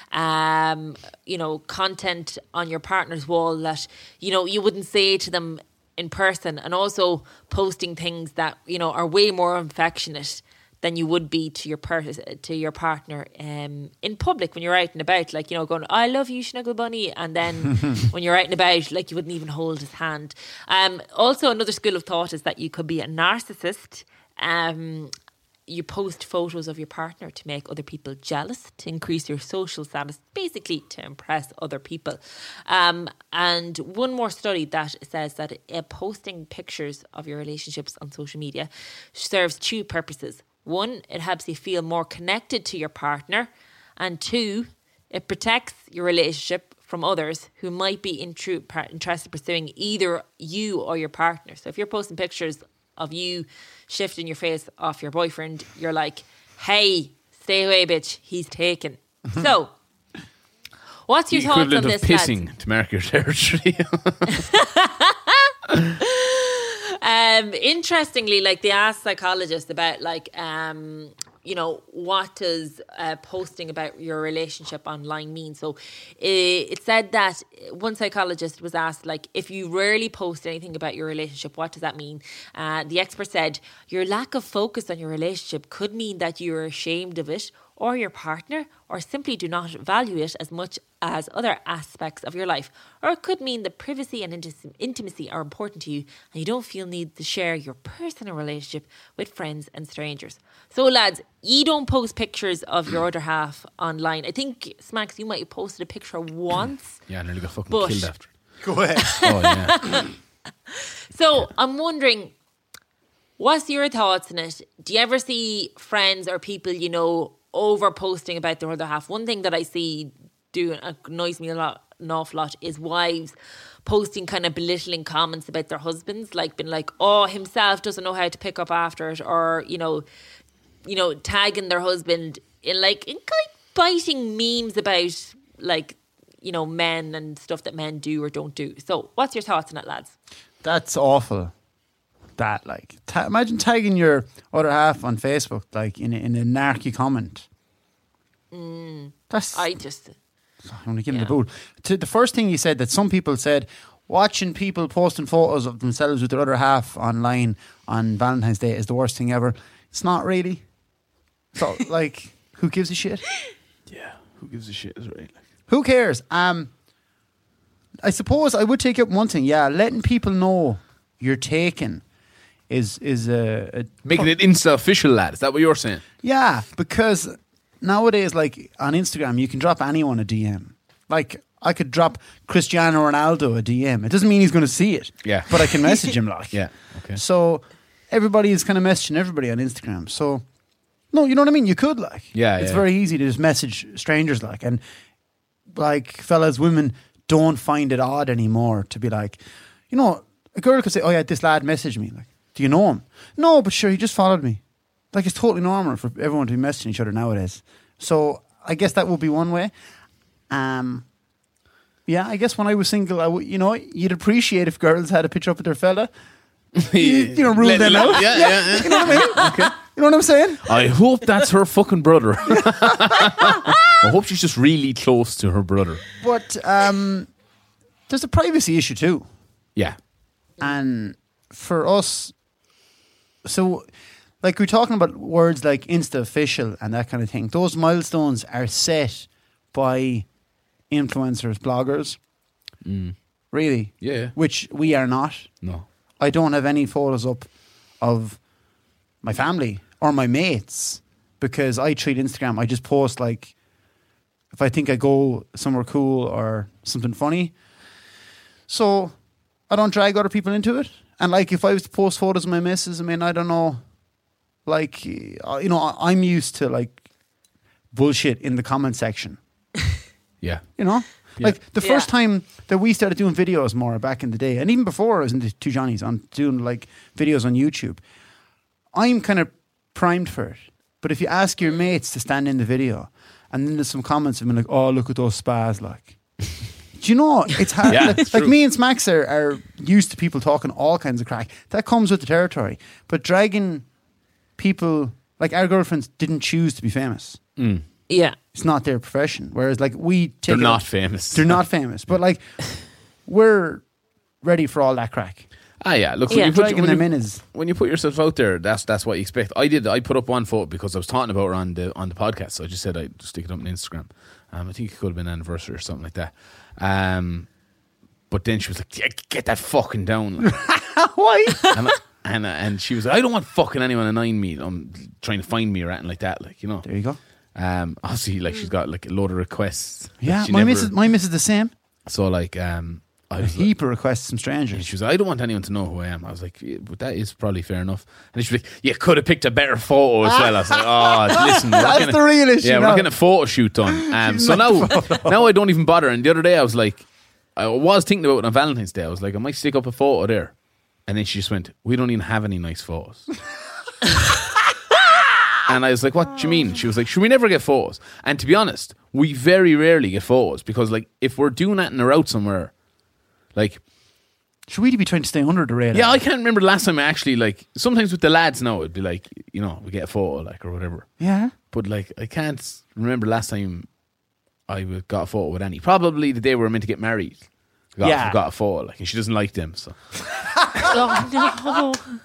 um, you know, content on your partner's wall that, you know, you wouldn't say to them in person, and also posting things that, you know, are way more affectionate than you would be to your per- to your partner um, in public when you're out and about, like, you know, going, I love you, Snuggle Bunny, and then when you're out and about, like, you wouldn't even hold his hand. Um, also, another school of thought is that you could be a narcissist. Um, you post photos of your partner to make other people jealous, to increase your social status, basically to impress other people. Um, and one more study that says that uh, posting pictures of your relationships on social media serves two purposes. One, it helps you feel more connected to your partner. And two, it protects your relationship from others who might be in true par- interested in pursuing either you or your partner. So if you're posting pictures of you shifting your face off your boyfriend, you're like, hey, stay away, bitch, he's taken. So, what's your The thoughts on equivalent this, of pissing lads? to mark your territory. Um, interestingly, like, they asked psychologists about, like, um, you know, what does uh, posting about your relationship online mean? So it, it said that one psychologist was asked, like, if you rarely post anything about your relationship, what does that mean? Uh, the expert said, your lack of focus on your relationship could mean that you're ashamed of it, or your partner, or simply do not value it as much as other aspects of your life. Or it could mean that privacy and inti- intimacy are important to you and you don't feel need to share your personal relationship with friends and strangers. So, lads, you don't post pictures of your other half online. I think, Smacks, you might have posted a picture once. Yeah, I nearly got fucking But- killed after. Go ahead. Oh, yeah. So I'm wondering, what's your thoughts on it? Do you ever see friends or people you know over posting about their other half? One thing that I see do annoys me a lot, an awful lot, is wives posting kind of belittling comments about their husbands, like being like, oh, himself doesn't know how to pick up after it, or, you know, you know, tagging their husband in, like, in kind of biting memes about, like, you know, men and stuff that men do or don't do. So what's your thoughts on it, lads? That's awful. That, like, ta- imagine tagging your other half on Facebook, like, in a, in a narky comment. Mm, That's. I just... I'm going to give him Yeah. the boot. To the first thing he said, that some people said, watching people posting photos of themselves with their other half online on Valentine's Day is the worst thing ever. It's not really. So, like, who gives a shit? Yeah, who gives a shit is right. Like, Who cares? Um, I suppose I would take up one thing. Yeah, letting people know you're taken is is a, a making it Insta official, lad. Is that what you're saying? yeah, because nowadays, like, on Instagram, you can drop anyone a D M. Like, I could drop Cristiano Ronaldo a D M. It doesn't mean he's going to see it. Yeah. But I can message him, like. Yeah. Okay. So everybody is kind of messaging everybody on Instagram. So, no, you know what I mean? You could, like. Yeah, It's yeah. very easy to just message strangers, like. And, like, fellas, women don't find it odd anymore to be like, you know, a girl could say, oh, yeah, this lad messaged me. Like, do you know him? No, but sure, he just followed me. like it's totally normal for everyone to be messaging each other nowadays. So I guess that would be one way. Um, yeah, I guess when I was single, I w- you know, you'd appreciate if girls had a picture up with their fella. you, you know, rule Let- them let- out. Yeah, yeah, yeah. You know what I mean? Okay. You know what I'm saying? I hope that's her fucking brother. I hope she's just really close to her brother. But um, there's a privacy issue too. Yeah. And for us, so like we're talking about words like Insta official and that kind of thing. Those milestones are set by influencers, bloggers. Mm. Really? Yeah. Which we are not. No. I don't have any photos up of my family or my mates because I treat Instagram, I just post like if I think I go somewhere cool or something funny. So I don't drag other people into it. And like if I was to post photos of my missus, I mean, I don't know, like, uh, you know, I- I'm used to like bullshit in the comment section, Yeah. you know? Yeah. Like the first Yeah. time that we started doing videos more back in the day, and even before I was into Two Johnnies, on doing like videos on YouTube, I'm kind of primed for it. But if you ask your mates to stand in the video, and then there's some comments of me like, "Oh, look at those spas!" Like, do you know it's hard? Yeah, like, it's like true. me and Smacks are, are used to people talking all kinds of crack. That comes with the territory. But dragging people like our girlfriends didn't choose to be famous. Mm. Yeah. It's not their profession. Whereas like we take They're it- not famous. They're not famous, but like we're ready for all that crack. Ah, yeah. Look, Yeah. when, you put, Dragging when, them you, in is when you put yourself out there, that's that's what you expect. I did. I put up one photo because I was talking about her on the on the podcast. So I just said I'd stick it up on Instagram. Um, I think it could have been an anniversary or something like that. Um, but then she was like, yeah, "Get that fucking down!" Like, why? and, and and she was like, "I don't want fucking anyone annoying me. I'm trying to find me or anything like that." Like, you know. There you go. Um, obviously, like she's got like a load of requests. that Yeah, she my never- missus, my missus the same. So like, um, I A was like, heap of requests from and strangers. she was like, I don't want anyone to know who I am. I was like, yeah, but that is probably fair enough. And she was like, you could have picked a better photo as well. I was like, oh, listen, we're That's not gonna, the real issue yeah, we're now. not getting a photo shoot done. Um, so now, now I don't even bother. And the other day I was like, I was thinking about it on Valentine's Day. I was like, I might stick up a photo there. And then she just went, we don't even have any nice photos. And I was like, what do you mean? She was like, should we never get photos? And to be honest, we very rarely get photos because like if we're doing that and we're out somewhere, like, Should we be trying to stay under the radar? yeah, I can't remember the last time I actually like. Sometimes with the lads now, it'd be like, you know, we get a photo, like or whatever. Yeah. But like, I can't remember the last time I w- got a photo with Annie. Probably the day we were meant to get married. Got, Yeah. got a photo, like, and she doesn't like them. So Oh, no.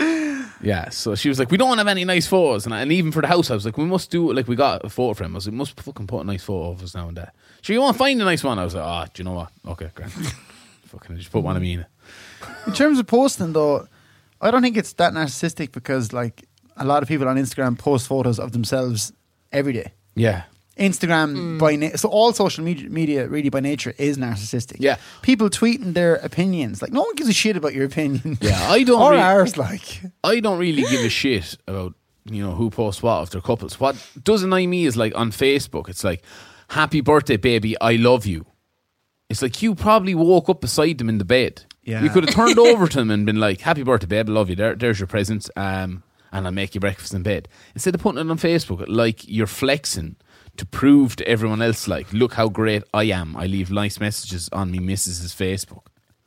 yeah, so she was like, we don't have any nice photos, and, I, and even for the house, I was like, we must do like we got a photo frame. I was like, we must fucking put a nice photo of us now and that. She, you want to find a nice one? I was like, ah, oh, do you know what? Okay, great. Fucking just put one of me in it. In terms of posting, though, I don't think it's that narcissistic because, like, a lot of people on Instagram post photos of themselves every day. Yeah. Instagram by na- so all social media, media really by nature is narcissistic. Yeah. People tweeting their opinions, like no one gives a shit about your opinion. Yeah, I don't or really- ours, like I don't really give a shit about, you know, who posts what of their couples. What does annoy me is like on Facebook, it's like, happy birthday, baby, I love you. It's like you probably woke up beside them in the bed. Yeah. You could have turned over to them and been like, happy birthday, babe, I love you. There, there's your present. Um, and I'll make you breakfast in bed. Instead of putting it on Facebook, like you're flexing to prove to everyone else, like, look how great I am. I leave nice messages on me missus's Facebook.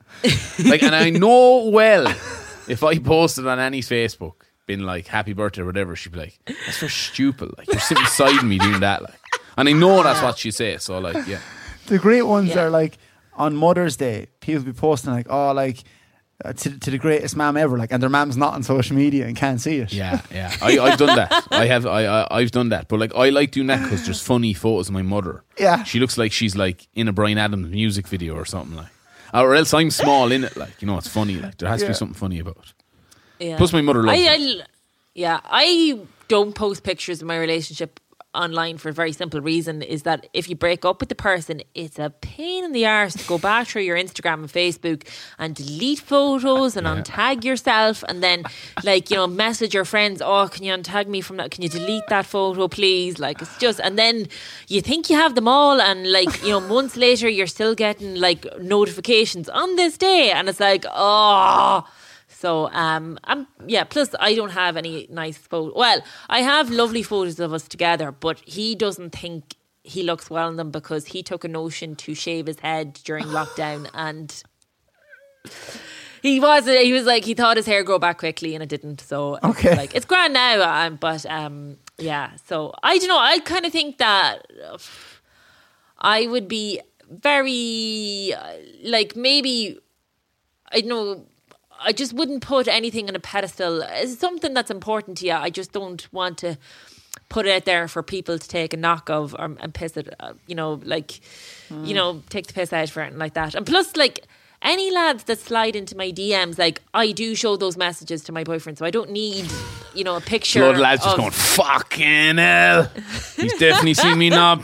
Like, and I know well, if I posted on Annie's Facebook, been like, happy birthday or whatever, she'd be like, that's so stupid. Like, you're sitting beside me doing that. Like, and I know that's what she says. So, like, yeah. the great ones Yeah. are like on Mother's Day, people be posting like, oh, like uh, to, to the greatest mom ever, like, and their mom's not on social media and can't see it. Yeah, yeah. I, I've done that. I have. I, I I've done that. But like, I like doing that because there's funny photos of my mother. Yeah. She looks like she's like in a Bryan Adams music video or something like, or else I'm small in it. Like, you know, it's funny. Like, there has to Yeah. be something funny about it. Yeah. Plus, my mother loves I, it. I, yeah, I don't post pictures of my relationship online for a very simple reason, is that if you break up with the person, it's a pain in the arse to go back through your Instagram and Facebook and delete photos and Yeah. untag yourself and then, like, you know, message your friends, oh, can you untag me from that? Can you delete that photo, please? Like, it's just, and then you think you have them all, and like, you know, months later, you're still getting like notifications on this day, and it's like, oh. So, um, I'm, yeah, plus I don't have any nice photos. Well, I have lovely photos of us together, but he doesn't think he looks well in them because he took a notion to shave his head during lockdown, and he was he was like he thought his hair grow back quickly and it didn't. So Okay. it's like it's grand now, um, but um, yeah. So I don't know. I kind of think that uh, I would be very uh, like maybe I don't know. I just wouldn't put anything on a pedestal. It's something that's important to you. I just don't want to put it out there for people to take a knock of or, and piss it, uh, you know, like, mm. you know, take the piss out for it and like that. And plus, like, any lads that slide into my D Ms, like, I do show those messages to my boyfriend, so I don't need, you know, a picture. Blood lads just of, going, fucking hell. He's definitely seen me knob.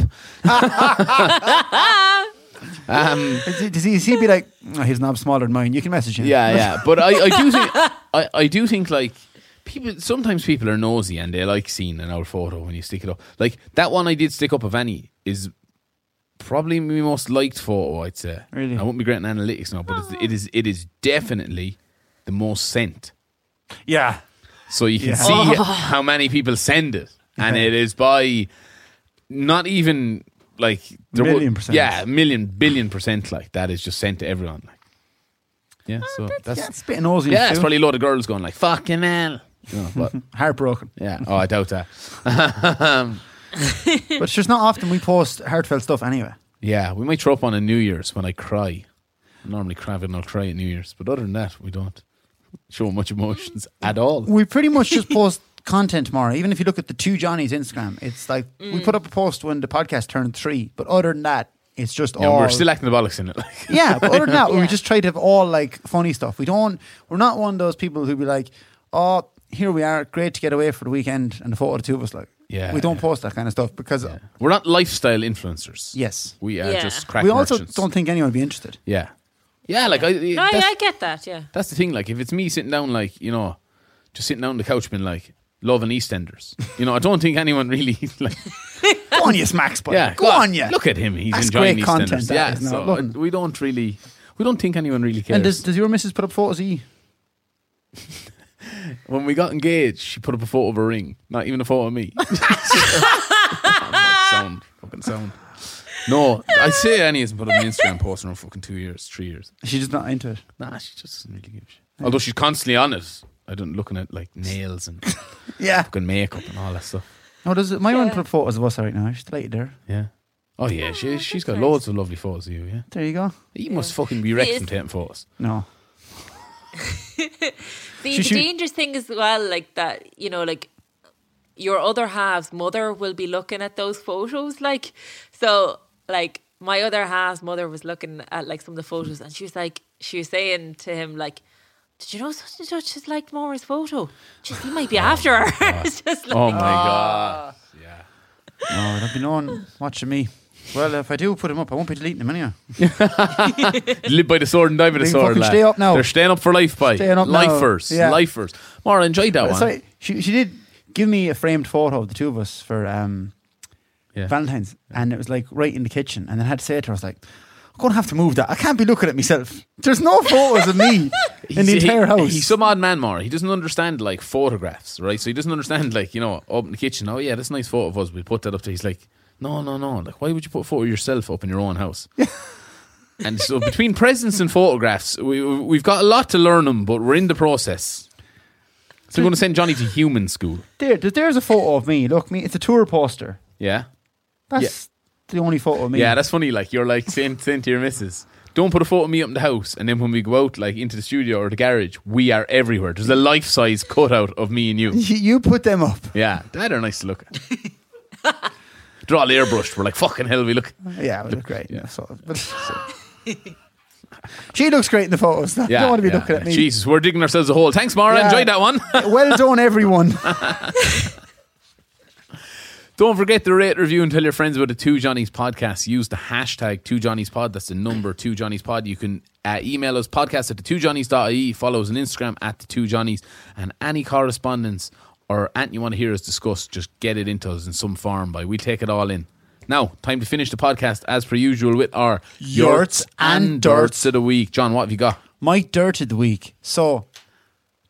Um, does he, does he be like, oh, his knob's smaller than mine? You can message him. Yeah, yeah. But I, I do think, I, I do think like people. Sometimes people are nosy and they like seeing an old photo when you stick it up. Like that one I did stick up of Annie is probably my most liked photo. I'd say. Really? I won't be great in analytics now, but it's, it is it is definitely the most sent. Yeah. So you can Yeah. see Oh. how many people send it, and Okay. it is by not even. Like there Million wa- percent. yeah, a million billion percent. Like that is just sent to everyone. Like, yeah, so that's Yeah, it's a bit nosy. yeah, it's too. probably a lot of girls going like "fucking hell." You know, but Heartbroken. yeah, oh, I doubt that. But it's just not often we post heartfelt stuff anyway. Yeah, we might throw up on a New Year's when I cry. I normally cry when I'll cry at New Year's, but other than that, we don't show much emotions at all. We pretty much just post content tomorrow. Even if you look at the Two Johnnies Instagram, it's like we put up a post when the podcast turned three. But other than that, it's just Yeah, all. we're still acting the bollocks in it. Like. Yeah, but other than that, Yeah. we just try to have all like funny stuff. We don't. We're not one of those people who be like, "Oh, here we are, great to get away for the weekend," and the photo of the two of us. Like, Yeah, we don't yeah. post that kind of stuff because, Yeah. We're not lifestyle influencers. yes, We are Yeah. just crack we also merchants. don't think anyone would be interested. Yeah, yeah. Like I, No, I, that's, I get that, yeah. that's the thing. Like if it's me sitting down, like you know, just sitting down on the couch, being like loving EastEnders. You know, I don't think anyone really like. Go on, you smacks, buddy. Yeah, go on, you. Look at him. He's That's enjoying great EastEnders. content, that Yeah, is, no, so look. we don't really. We don't think anyone really cares. And does, does your missus put up photos of you? When we got engaged, she put up a photo of a ring, not even a photo of me. Oh, my sound, fucking sound. No, I say Annie hasn't put up an Instagram post in fucking two years, three years. She's just not into it. Nah, she just doesn't really give a shit. Although she's constantly on it. I don't looking at like nails and Yeah. fucking makeup and all that stuff. No, does it, my one Yeah. put up photos of us right now. She's delighted there. Yeah. Oh yeah, she she's got nice. loads of lovely photos of you. Yeah. There you go. You must fucking be wrecked Yes. from taking photos. No. See, She the should- dangerous thing as well, like that, you know, like your other half's mother will be looking at those photos. Like, so, like, my other half's mother was looking at like some of the photos, and she was like, she was saying to him, like, did you know such and such has liked Maura's photo? Just, he might be after her. It's just like, Oh my god. Yeah. No, there'll be no one watching me. Well, if I do put them up, I won't be deleting them anyhow. Live by the sword and die by the They sword. fucking lad. stay up now. They're staying up for life, by Staying up now. lifers, Yeah. lifers. Maura enjoyed that one. Sorry, she, she did give me a framed photo of the two of us for um, Yeah. Valentine's, and it was like right in the kitchen. And then I had to say to her, I was like, I'm going to have to move that. I can't be looking at myself. There's no photos of me in the He's- entire he- house. He's some odd man, Maura. He doesn't understand like photographs, right? So he doesn't understand like, you know, up in the kitchen. Oh yeah, that's a nice photo of us. We'll put that up there. He's like, no, no, no. Like, why would you put a photo of yourself up in your own house? And so between presents and photographs, we, we've got a lot to learn them, but we're in the process. So we're going to send Johnny to human school. there, there's, there's a photo of me. Look, me. It's a tour poster. Yeah? That's the only photo of me. Yeah, that's funny. Like, you're like saying, saying to your missus, don't put a photo of me up in the house, and then when we go out like into the studio or the garage, we are everywhere. There's a life-size cutout of me and you. You, you put them up. Yeah, that are nice to look at. They're all airbrushed. We're like, fucking hell, we look. Yeah, we look great. yeah. So, but, she looks great in the photos. I Yeah, don't want to be yeah, looking at yeah. me. Jesus, we're digging ourselves a hole. Thanks, Maura. Yeah. Enjoyed that one. Well done, everyone. Don't forget to rate, review, and tell your friends about the Two Johnnies podcast. Use the hashtag Two Johnnies Pod. That's the number Two Johnnies Pod. You can uh, email us podcast at the two johnnies dot I E. Follow us on Instagram at the Two Johnnies. And any correspondence or anything you want to hear us discuss, just get it into us in some form. By we take it all in. Now, time to finish the podcast as per usual with our Yurts and dirts of the week. John, what have you got? My dirt of the week. So,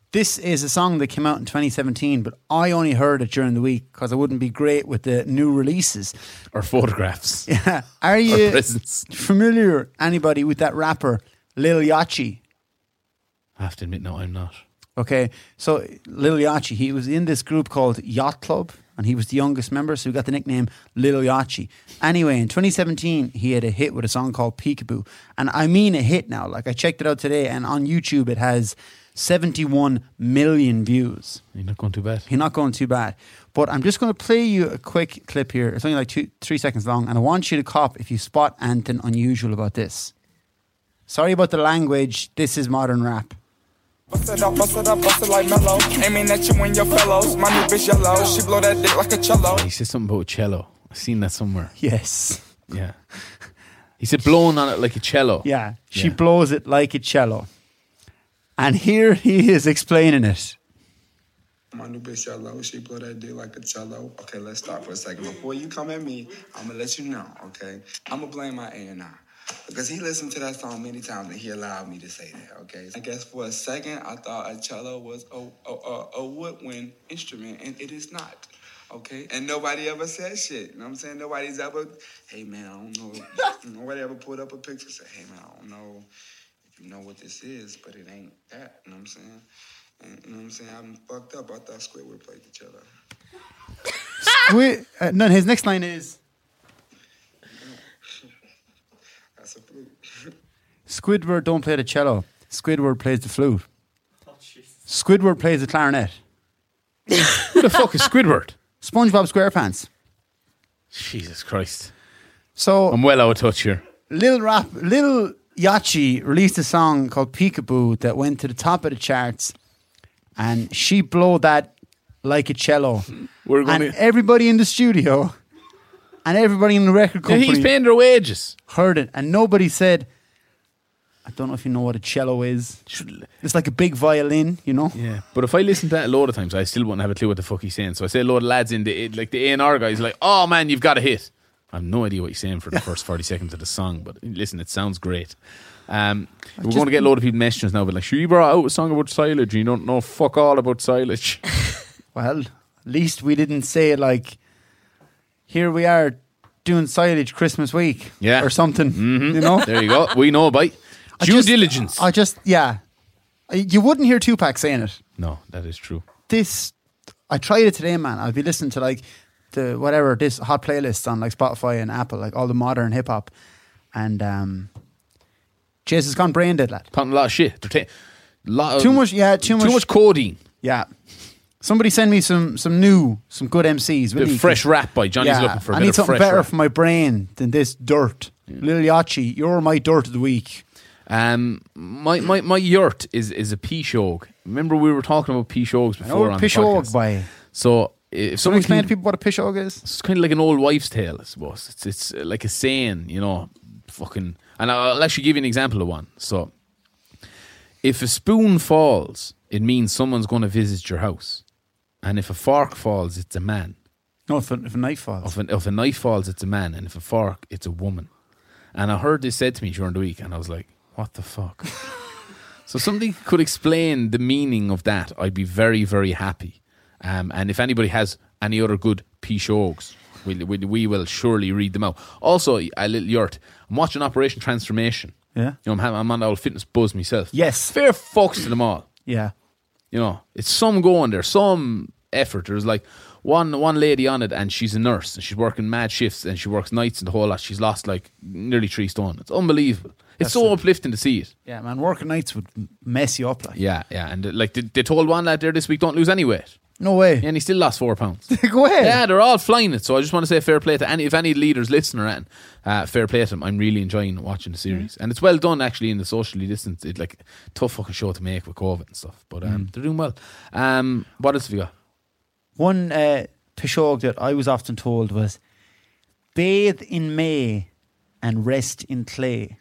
This is a song that came out in twenty seventeen, but I only heard it during the week because it wouldn't be great with the new releases. Or photographs. Yeah. Are you presents. familiar, anybody, with that rapper, Lil Yachty? I have to admit, no, I'm not. Okay, so Lil Yachty, he was in this group called Yacht Club, and he was the youngest member, so he got the nickname Lil Yachty. Anyway, in twenty seventeen, he had a hit with a song called Peekaboo. And I mean a hit now. Like, I checked it out today, and on YouTube it has seventy-one million views. You're not going too bad. You're not going too bad. But I'm just going to play you a quick clip here. It's only like two, three seconds long, and I want you to cop if you spot anything unusual about this. Sorry about the language. This is modern rap. Bust it up, bust it up, bust it like mellow. Aiming at you and your fellows. My new bitch yellow. She blow that dick like a cello. He said something about cello. I've seen that somewhere. Yes. Yeah. He said blowing on it like a cello. Yeah. She Yeah. blows it like a cello. And here he is explaining it. My new bitch yellow. She blow that dick like a cello. Okay, let's stop for a second. Before you come at me, I'm gonna let you know, okay? I'm gonna blame my A and R. Because he listened to that song many times and he allowed me to say that, okay? I guess for a second I thought a cello was a, a, a, a woodwind instrument, and it is not, okay? And nobody ever said shit, you know what I'm saying? Nobody's ever, hey man, I don't know. Nobody ever put up a picture and said, hey man, I don't know if you know what this is, but it ain't that, you know what I'm saying? And, you know what I'm saying? I'm fucked up. I thought Squidward played the cello. Squid, uh, no, his next line is, That's a flute. Squidward don't play the cello. Squidward plays the flute. Squidward plays the clarinet. Who the fuck is Squidward? SpongeBob SquarePants. Jesus Christ. So I'm well out of touch here. Lil Rap, Lil Yachty released a song called Peekaboo that went to the top of the charts, and she blew that like a cello. We're going And to... everybody in the studio and everybody in the record Yeah, company he's paying their wages. heard it, and nobody said, I don't know if you know what a cello is. It's like a big violin, you know? Yeah, but if I listen to that a load of times, I still wouldn't have a clue what the fuck he's saying. So I say a load of lads in the, like the A and R guys, like, oh man, you've got a hit. I have no idea what he's saying for the first forty seconds of the song, but listen, it sounds great. Um, we're just- going to get a load of people messages now, but like, sure, you brought out a song about silage, you don't know fuck all about silage. Well, at least we didn't say like, here we are doing silage Christmas week, Yeah. or something, Mm-hmm. you know? There you go. We know, bye. I Due just- diligence. I just, yeah. I- You wouldn't hear Tupac saying it. no, that is true. This, I tried it today, man. I'll be listening to like the whatever this hot playlists on like Spotify and Apple, like all the modern hip hop, and um, Jez has gone brain dead, lad. Putting a lot of shit. They're ta- lot of, Too much, yeah, too much, Too much codeine. yeah. Somebody send me some some new, some good M Cs. Bit Will of you? fresh rap by Johnny's Yeah, looking for a I bit need of something fresh better rap. for my brain than this dirt. Lil Yachty, you're my dirt of the week. Um, my, my, my yurt is, is a pishog. Remember we were talking about pishogs before Oh, on pishog, the podcast. by. So if Someone someone explain can, to people what a pishog is. it's kind of like an old wives' tale, I suppose. It's it's like a saying, you know, fucking. And I'll actually give you an example of one. So if a spoon falls, it means someone's going to visit your house, and if a fork falls, it's a man. No, if a, if a knife falls. If a, if a knife falls, it's a man, and if a fork, it's a woman. And I heard this said to me during the week, and I was like, what the fuck? So somebody could explain the meaning of that, I'd be very, very happy. Um, and if anybody has any other good pishogs, we, we, we will surely read them out. Also, a little yurt, I'm watching Operation Transformation. Yeah. You know, I'm, I'm on the old fitness buzz myself. Yes. Fair fucks to them all. Yeah. You know, it's some going there, some effort. There's like one one lady on it, and she's a nurse, and she's working mad shifts, and she works nights and the whole lot. She's lost like nearly three stone. It's unbelievable. It's That's so it. uplifting to see it. Yeah, man, working nights would mess you up. Like. Yeah, yeah. And uh, like they, they told one lad there this week, don't lose any weight, No way. and he still lost four pounds. Go ahead. Yeah, they're all flying it. So I just want to say fair play to any if any leaders listening around, uh, fair play to them. I'm really enjoying watching the series, and it's well done actually in the socially distanced. It's like tough fucking show to make with COVID and stuff, but um, Mm. they're doing well. Um, what else have you got? One uh, pishog that I was often told was, bathe in May and rest in clay.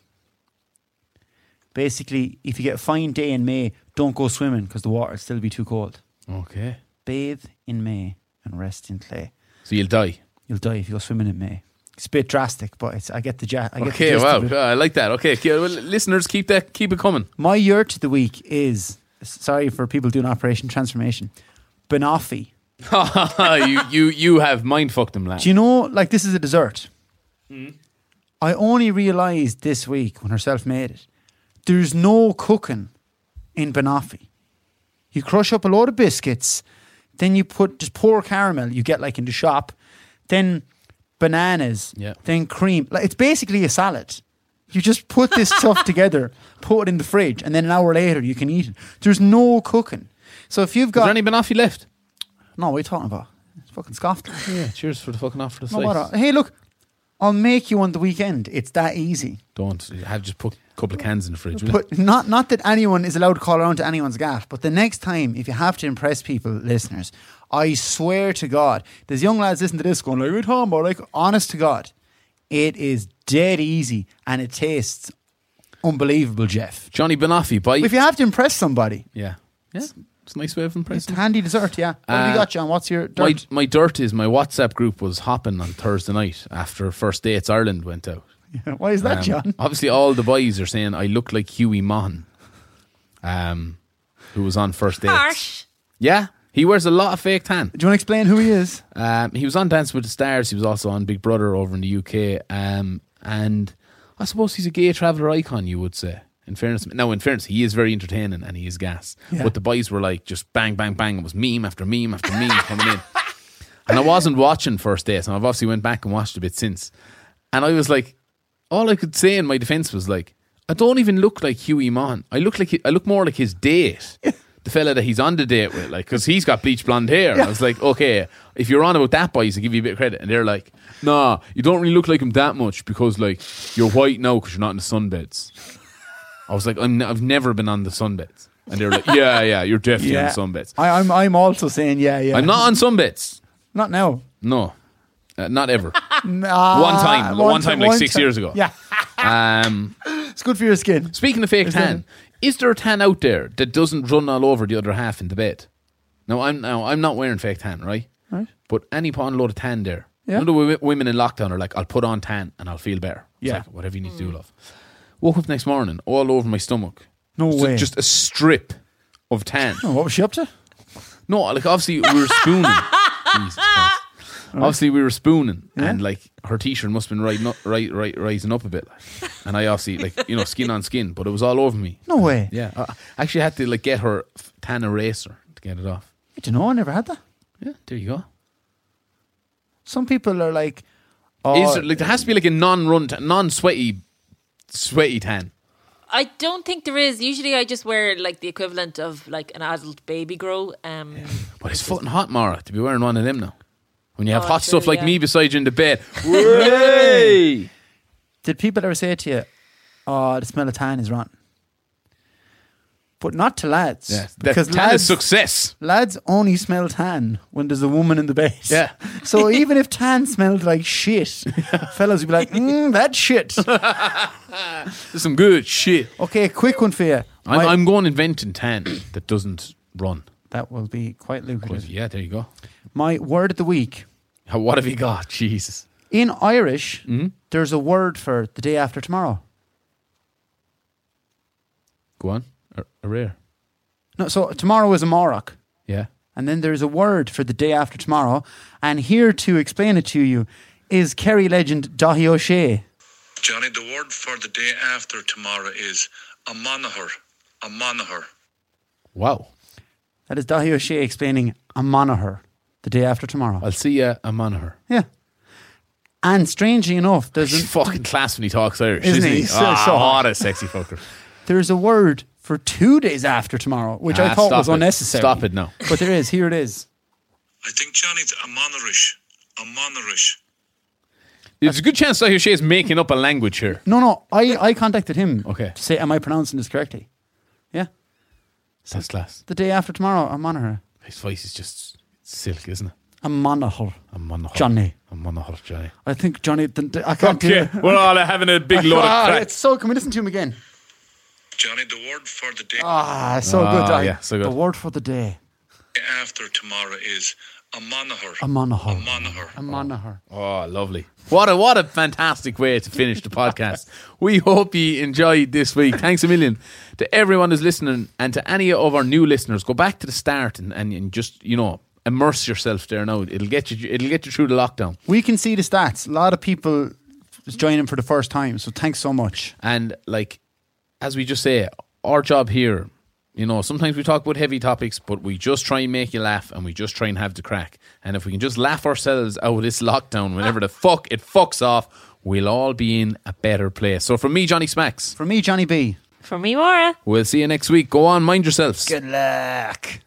Basically, if you get a fine day in May, don't go swimming because the water will still be too cold. Okay, Bathe in May and rest in clay. so you'll die. You'll die if you go swimming in May. It's a bit drastic, but it's, I get the ja- I get Okay, the gist wow, of it. I like that. Okay, okay, well, listeners, keep that, keep it coming. My yurt of the week is sorry for people doing Operation Transformation. Banoffee. you you you have mind fucked them, lad. Do you know, like, this is a dessert? Mm. I only realised this week when herself made it. There's no cooking in banoffee. You crush up a load of biscuits, then you put just pour caramel you get like in the shop, then bananas, yeah. then cream. Like, it's basically a salad. You just put this stuff together, put it in the fridge, and then an hour later you can eat it. There's no cooking. So if you've got... Is there any banoffee left? No, what are you talking about? It's fucking scoffed. Yeah, cheers for the fucking offer of the No slice. matter. Hey, look, I'll make you on the weekend. It's that easy. Don't. Have just put a couple of cans in the fridge. will you? But not not that anyone is allowed to call around to anyone's gaff, but the next time, if you have to impress people, listeners, I swear to God, there's young lads listening to this going like, "We're talking about," like, honest to God, it is dead easy and it tastes unbelievable, Jeff. Johnny Banoffee, bye. If you have to impress somebody, Yeah. Yeah. It's a nice way of it's impressing. handy dessert, yeah. What have you Uh, got, John? What's your My, dirt? my dirt is my WhatsApp group was hopping on Thursday night after First Dates Ireland went out. Why is that, Um, John? Obviously, all the boys are saying I look like Huey Maughan, um, who was on First Dates. Harsh. Yeah, he wears a lot of fake tan. Do you want to explain who he is? Um, he was on Dance with the Stars. He was also on Big Brother over in the U K. Um, and I suppose he's a gay traveller icon, you would say. In fairness, now in fairness, he is very entertaining and he is gas. Yeah. But the boys were like just bang, bang, bang. It was meme after meme after meme coming in. And I wasn't watching First Dates, and I've obviously went back and watched a bit since. And I was like, all I could say in my defence was like, I don't even look like Huey Maughan. I look like I look more like his date, the fella that he's on the date with, like, because he's got bleach blonde hair. Yeah. I was like, okay, if you're on about that, boys, I give you a bit of credit. And they're like, nah, you don't really look like him that much because like you're white now because you're not in the sunbeds. I was like, I'm, I've never been on the sunbeds. And they're like, yeah, yeah, you're definitely Yeah. on the sunbeds. I, I'm I'm also saying yeah, yeah. I'm not on sunbeds. Not now. No, uh, not ever. Nah, One time. One time, like six time. years ago. Yeah, Um, it's good for your skin. speaking of fake Is tan, is there a tan out there that doesn't run all over the other half in the bed? Now, I'm now I'm not wearing fake tan, right? Right. But any put on a load of tan there. Yeah. You know the w- women in lockdown are like, I'll put on tan and I'll feel better. It's Yeah. like, whatever you need to do, love. Woke up next morning, all over my stomach. No just way. A, just a strip of tan. Oh, what was she up to? No, like obviously we were spooning. Jesus Christ. Obviously we were spooning, Yeah. and like her t-shirt must have been right, right, right, rising up a bit, like. And I obviously like you know skin on skin, but it was all over me. No way. Yeah, I actually had to like get her f- tan eraser to get it off. I don't know. I never had that. Yeah, there you go. Some people are like, oh, Is there, like there has to be like a non-run, ta- non-sweaty, sweaty tan. I don't think there is. Usually I just wear like the equivalent of like an adult baby grow. Um, But it's fucking hot, Mara, to be wearing one of them now. When you have Oh, hot true, stuff like yeah. me beside you in the bed. Way! did people ever say to you, "Oh, the smell of tan is rotten"? But not to lads. Yeah, that because tan is lads, success. lads only smell tan when there's a woman in the bed. Yeah. So even if tan smelled like shit, fellas would be like, mm, that shit. There's some good shit. Okay, quick one for you. I'm, My- I'm going inventing tan that doesn't run. that will be quite lucrative. Yeah, there you go. My word of the week. How- What have you got? Jesus. In Irish, Mm-hmm. there's a word for the day after tomorrow. Go on. A, a rare. No, so tomorrow is a morrock. Yeah. And then there's a word for the day after tomorrow. And here to explain it to you is Kerry legend Dahi O'Shea. Johnny, the word for the day after tomorrow is a monagher. A monagher. Wow. That is Dahi O'Shea explaining a monagher, the day after tomorrow. I'll see you a monagher. Yeah. And strangely enough, there's He's a, fucking class when he talks Irish, Isn't isn't, he? he? So- Ah, so what hot. a sexy fucker. there's a word for two days after tomorrow, which I Ah, thought stop was it. unnecessary. Stop it now. But there is. Here it is. I think Johnny's a monorish. A monorish. There's a good chance that O'Shea is making up a language here. No, no. I, I contacted him Okay. to say, am I pronouncing this correctly? Yeah. That's class. The day after tomorrow, a monagher. His voice is just silk, isn't it? A monagher. A monagher. Johnny. A monagher, Johnny. I think Johnny. th- th- I can't do Okay, it. we're all having a big load Ah, of crack. it's so. Can we listen to him again? Johnny, the word for the day Ah, so Ah, good. Johnny. yeah, so good. The word for the day. after tomorrow is a a Monagher. A Monagher. A Monagher. A Monagher. Oh, lovely. What a what a fantastic way to finish the podcast. We hope you enjoyed this week. Thanks a million to everyone who's listening, and to any of our new listeners. Go back to the start and, and, and just, you know, immerse yourself there now. It'll get you it'll get you through the lockdown. We can see the stats. A lot of people joining for the first time, so thanks so much. And like, as we just say, our job here, you know, sometimes we talk about heavy topics, but we just try and make you laugh, and we just try and have the crack. And if we can just laugh ourselves out of this lockdown whenever the fuck it fucks off, we'll all be in a better place. So from me, Johnny Smacks. From me, Johnny B. For me, Maura. We'll see you next week. Go on, mind yourselves. Good luck.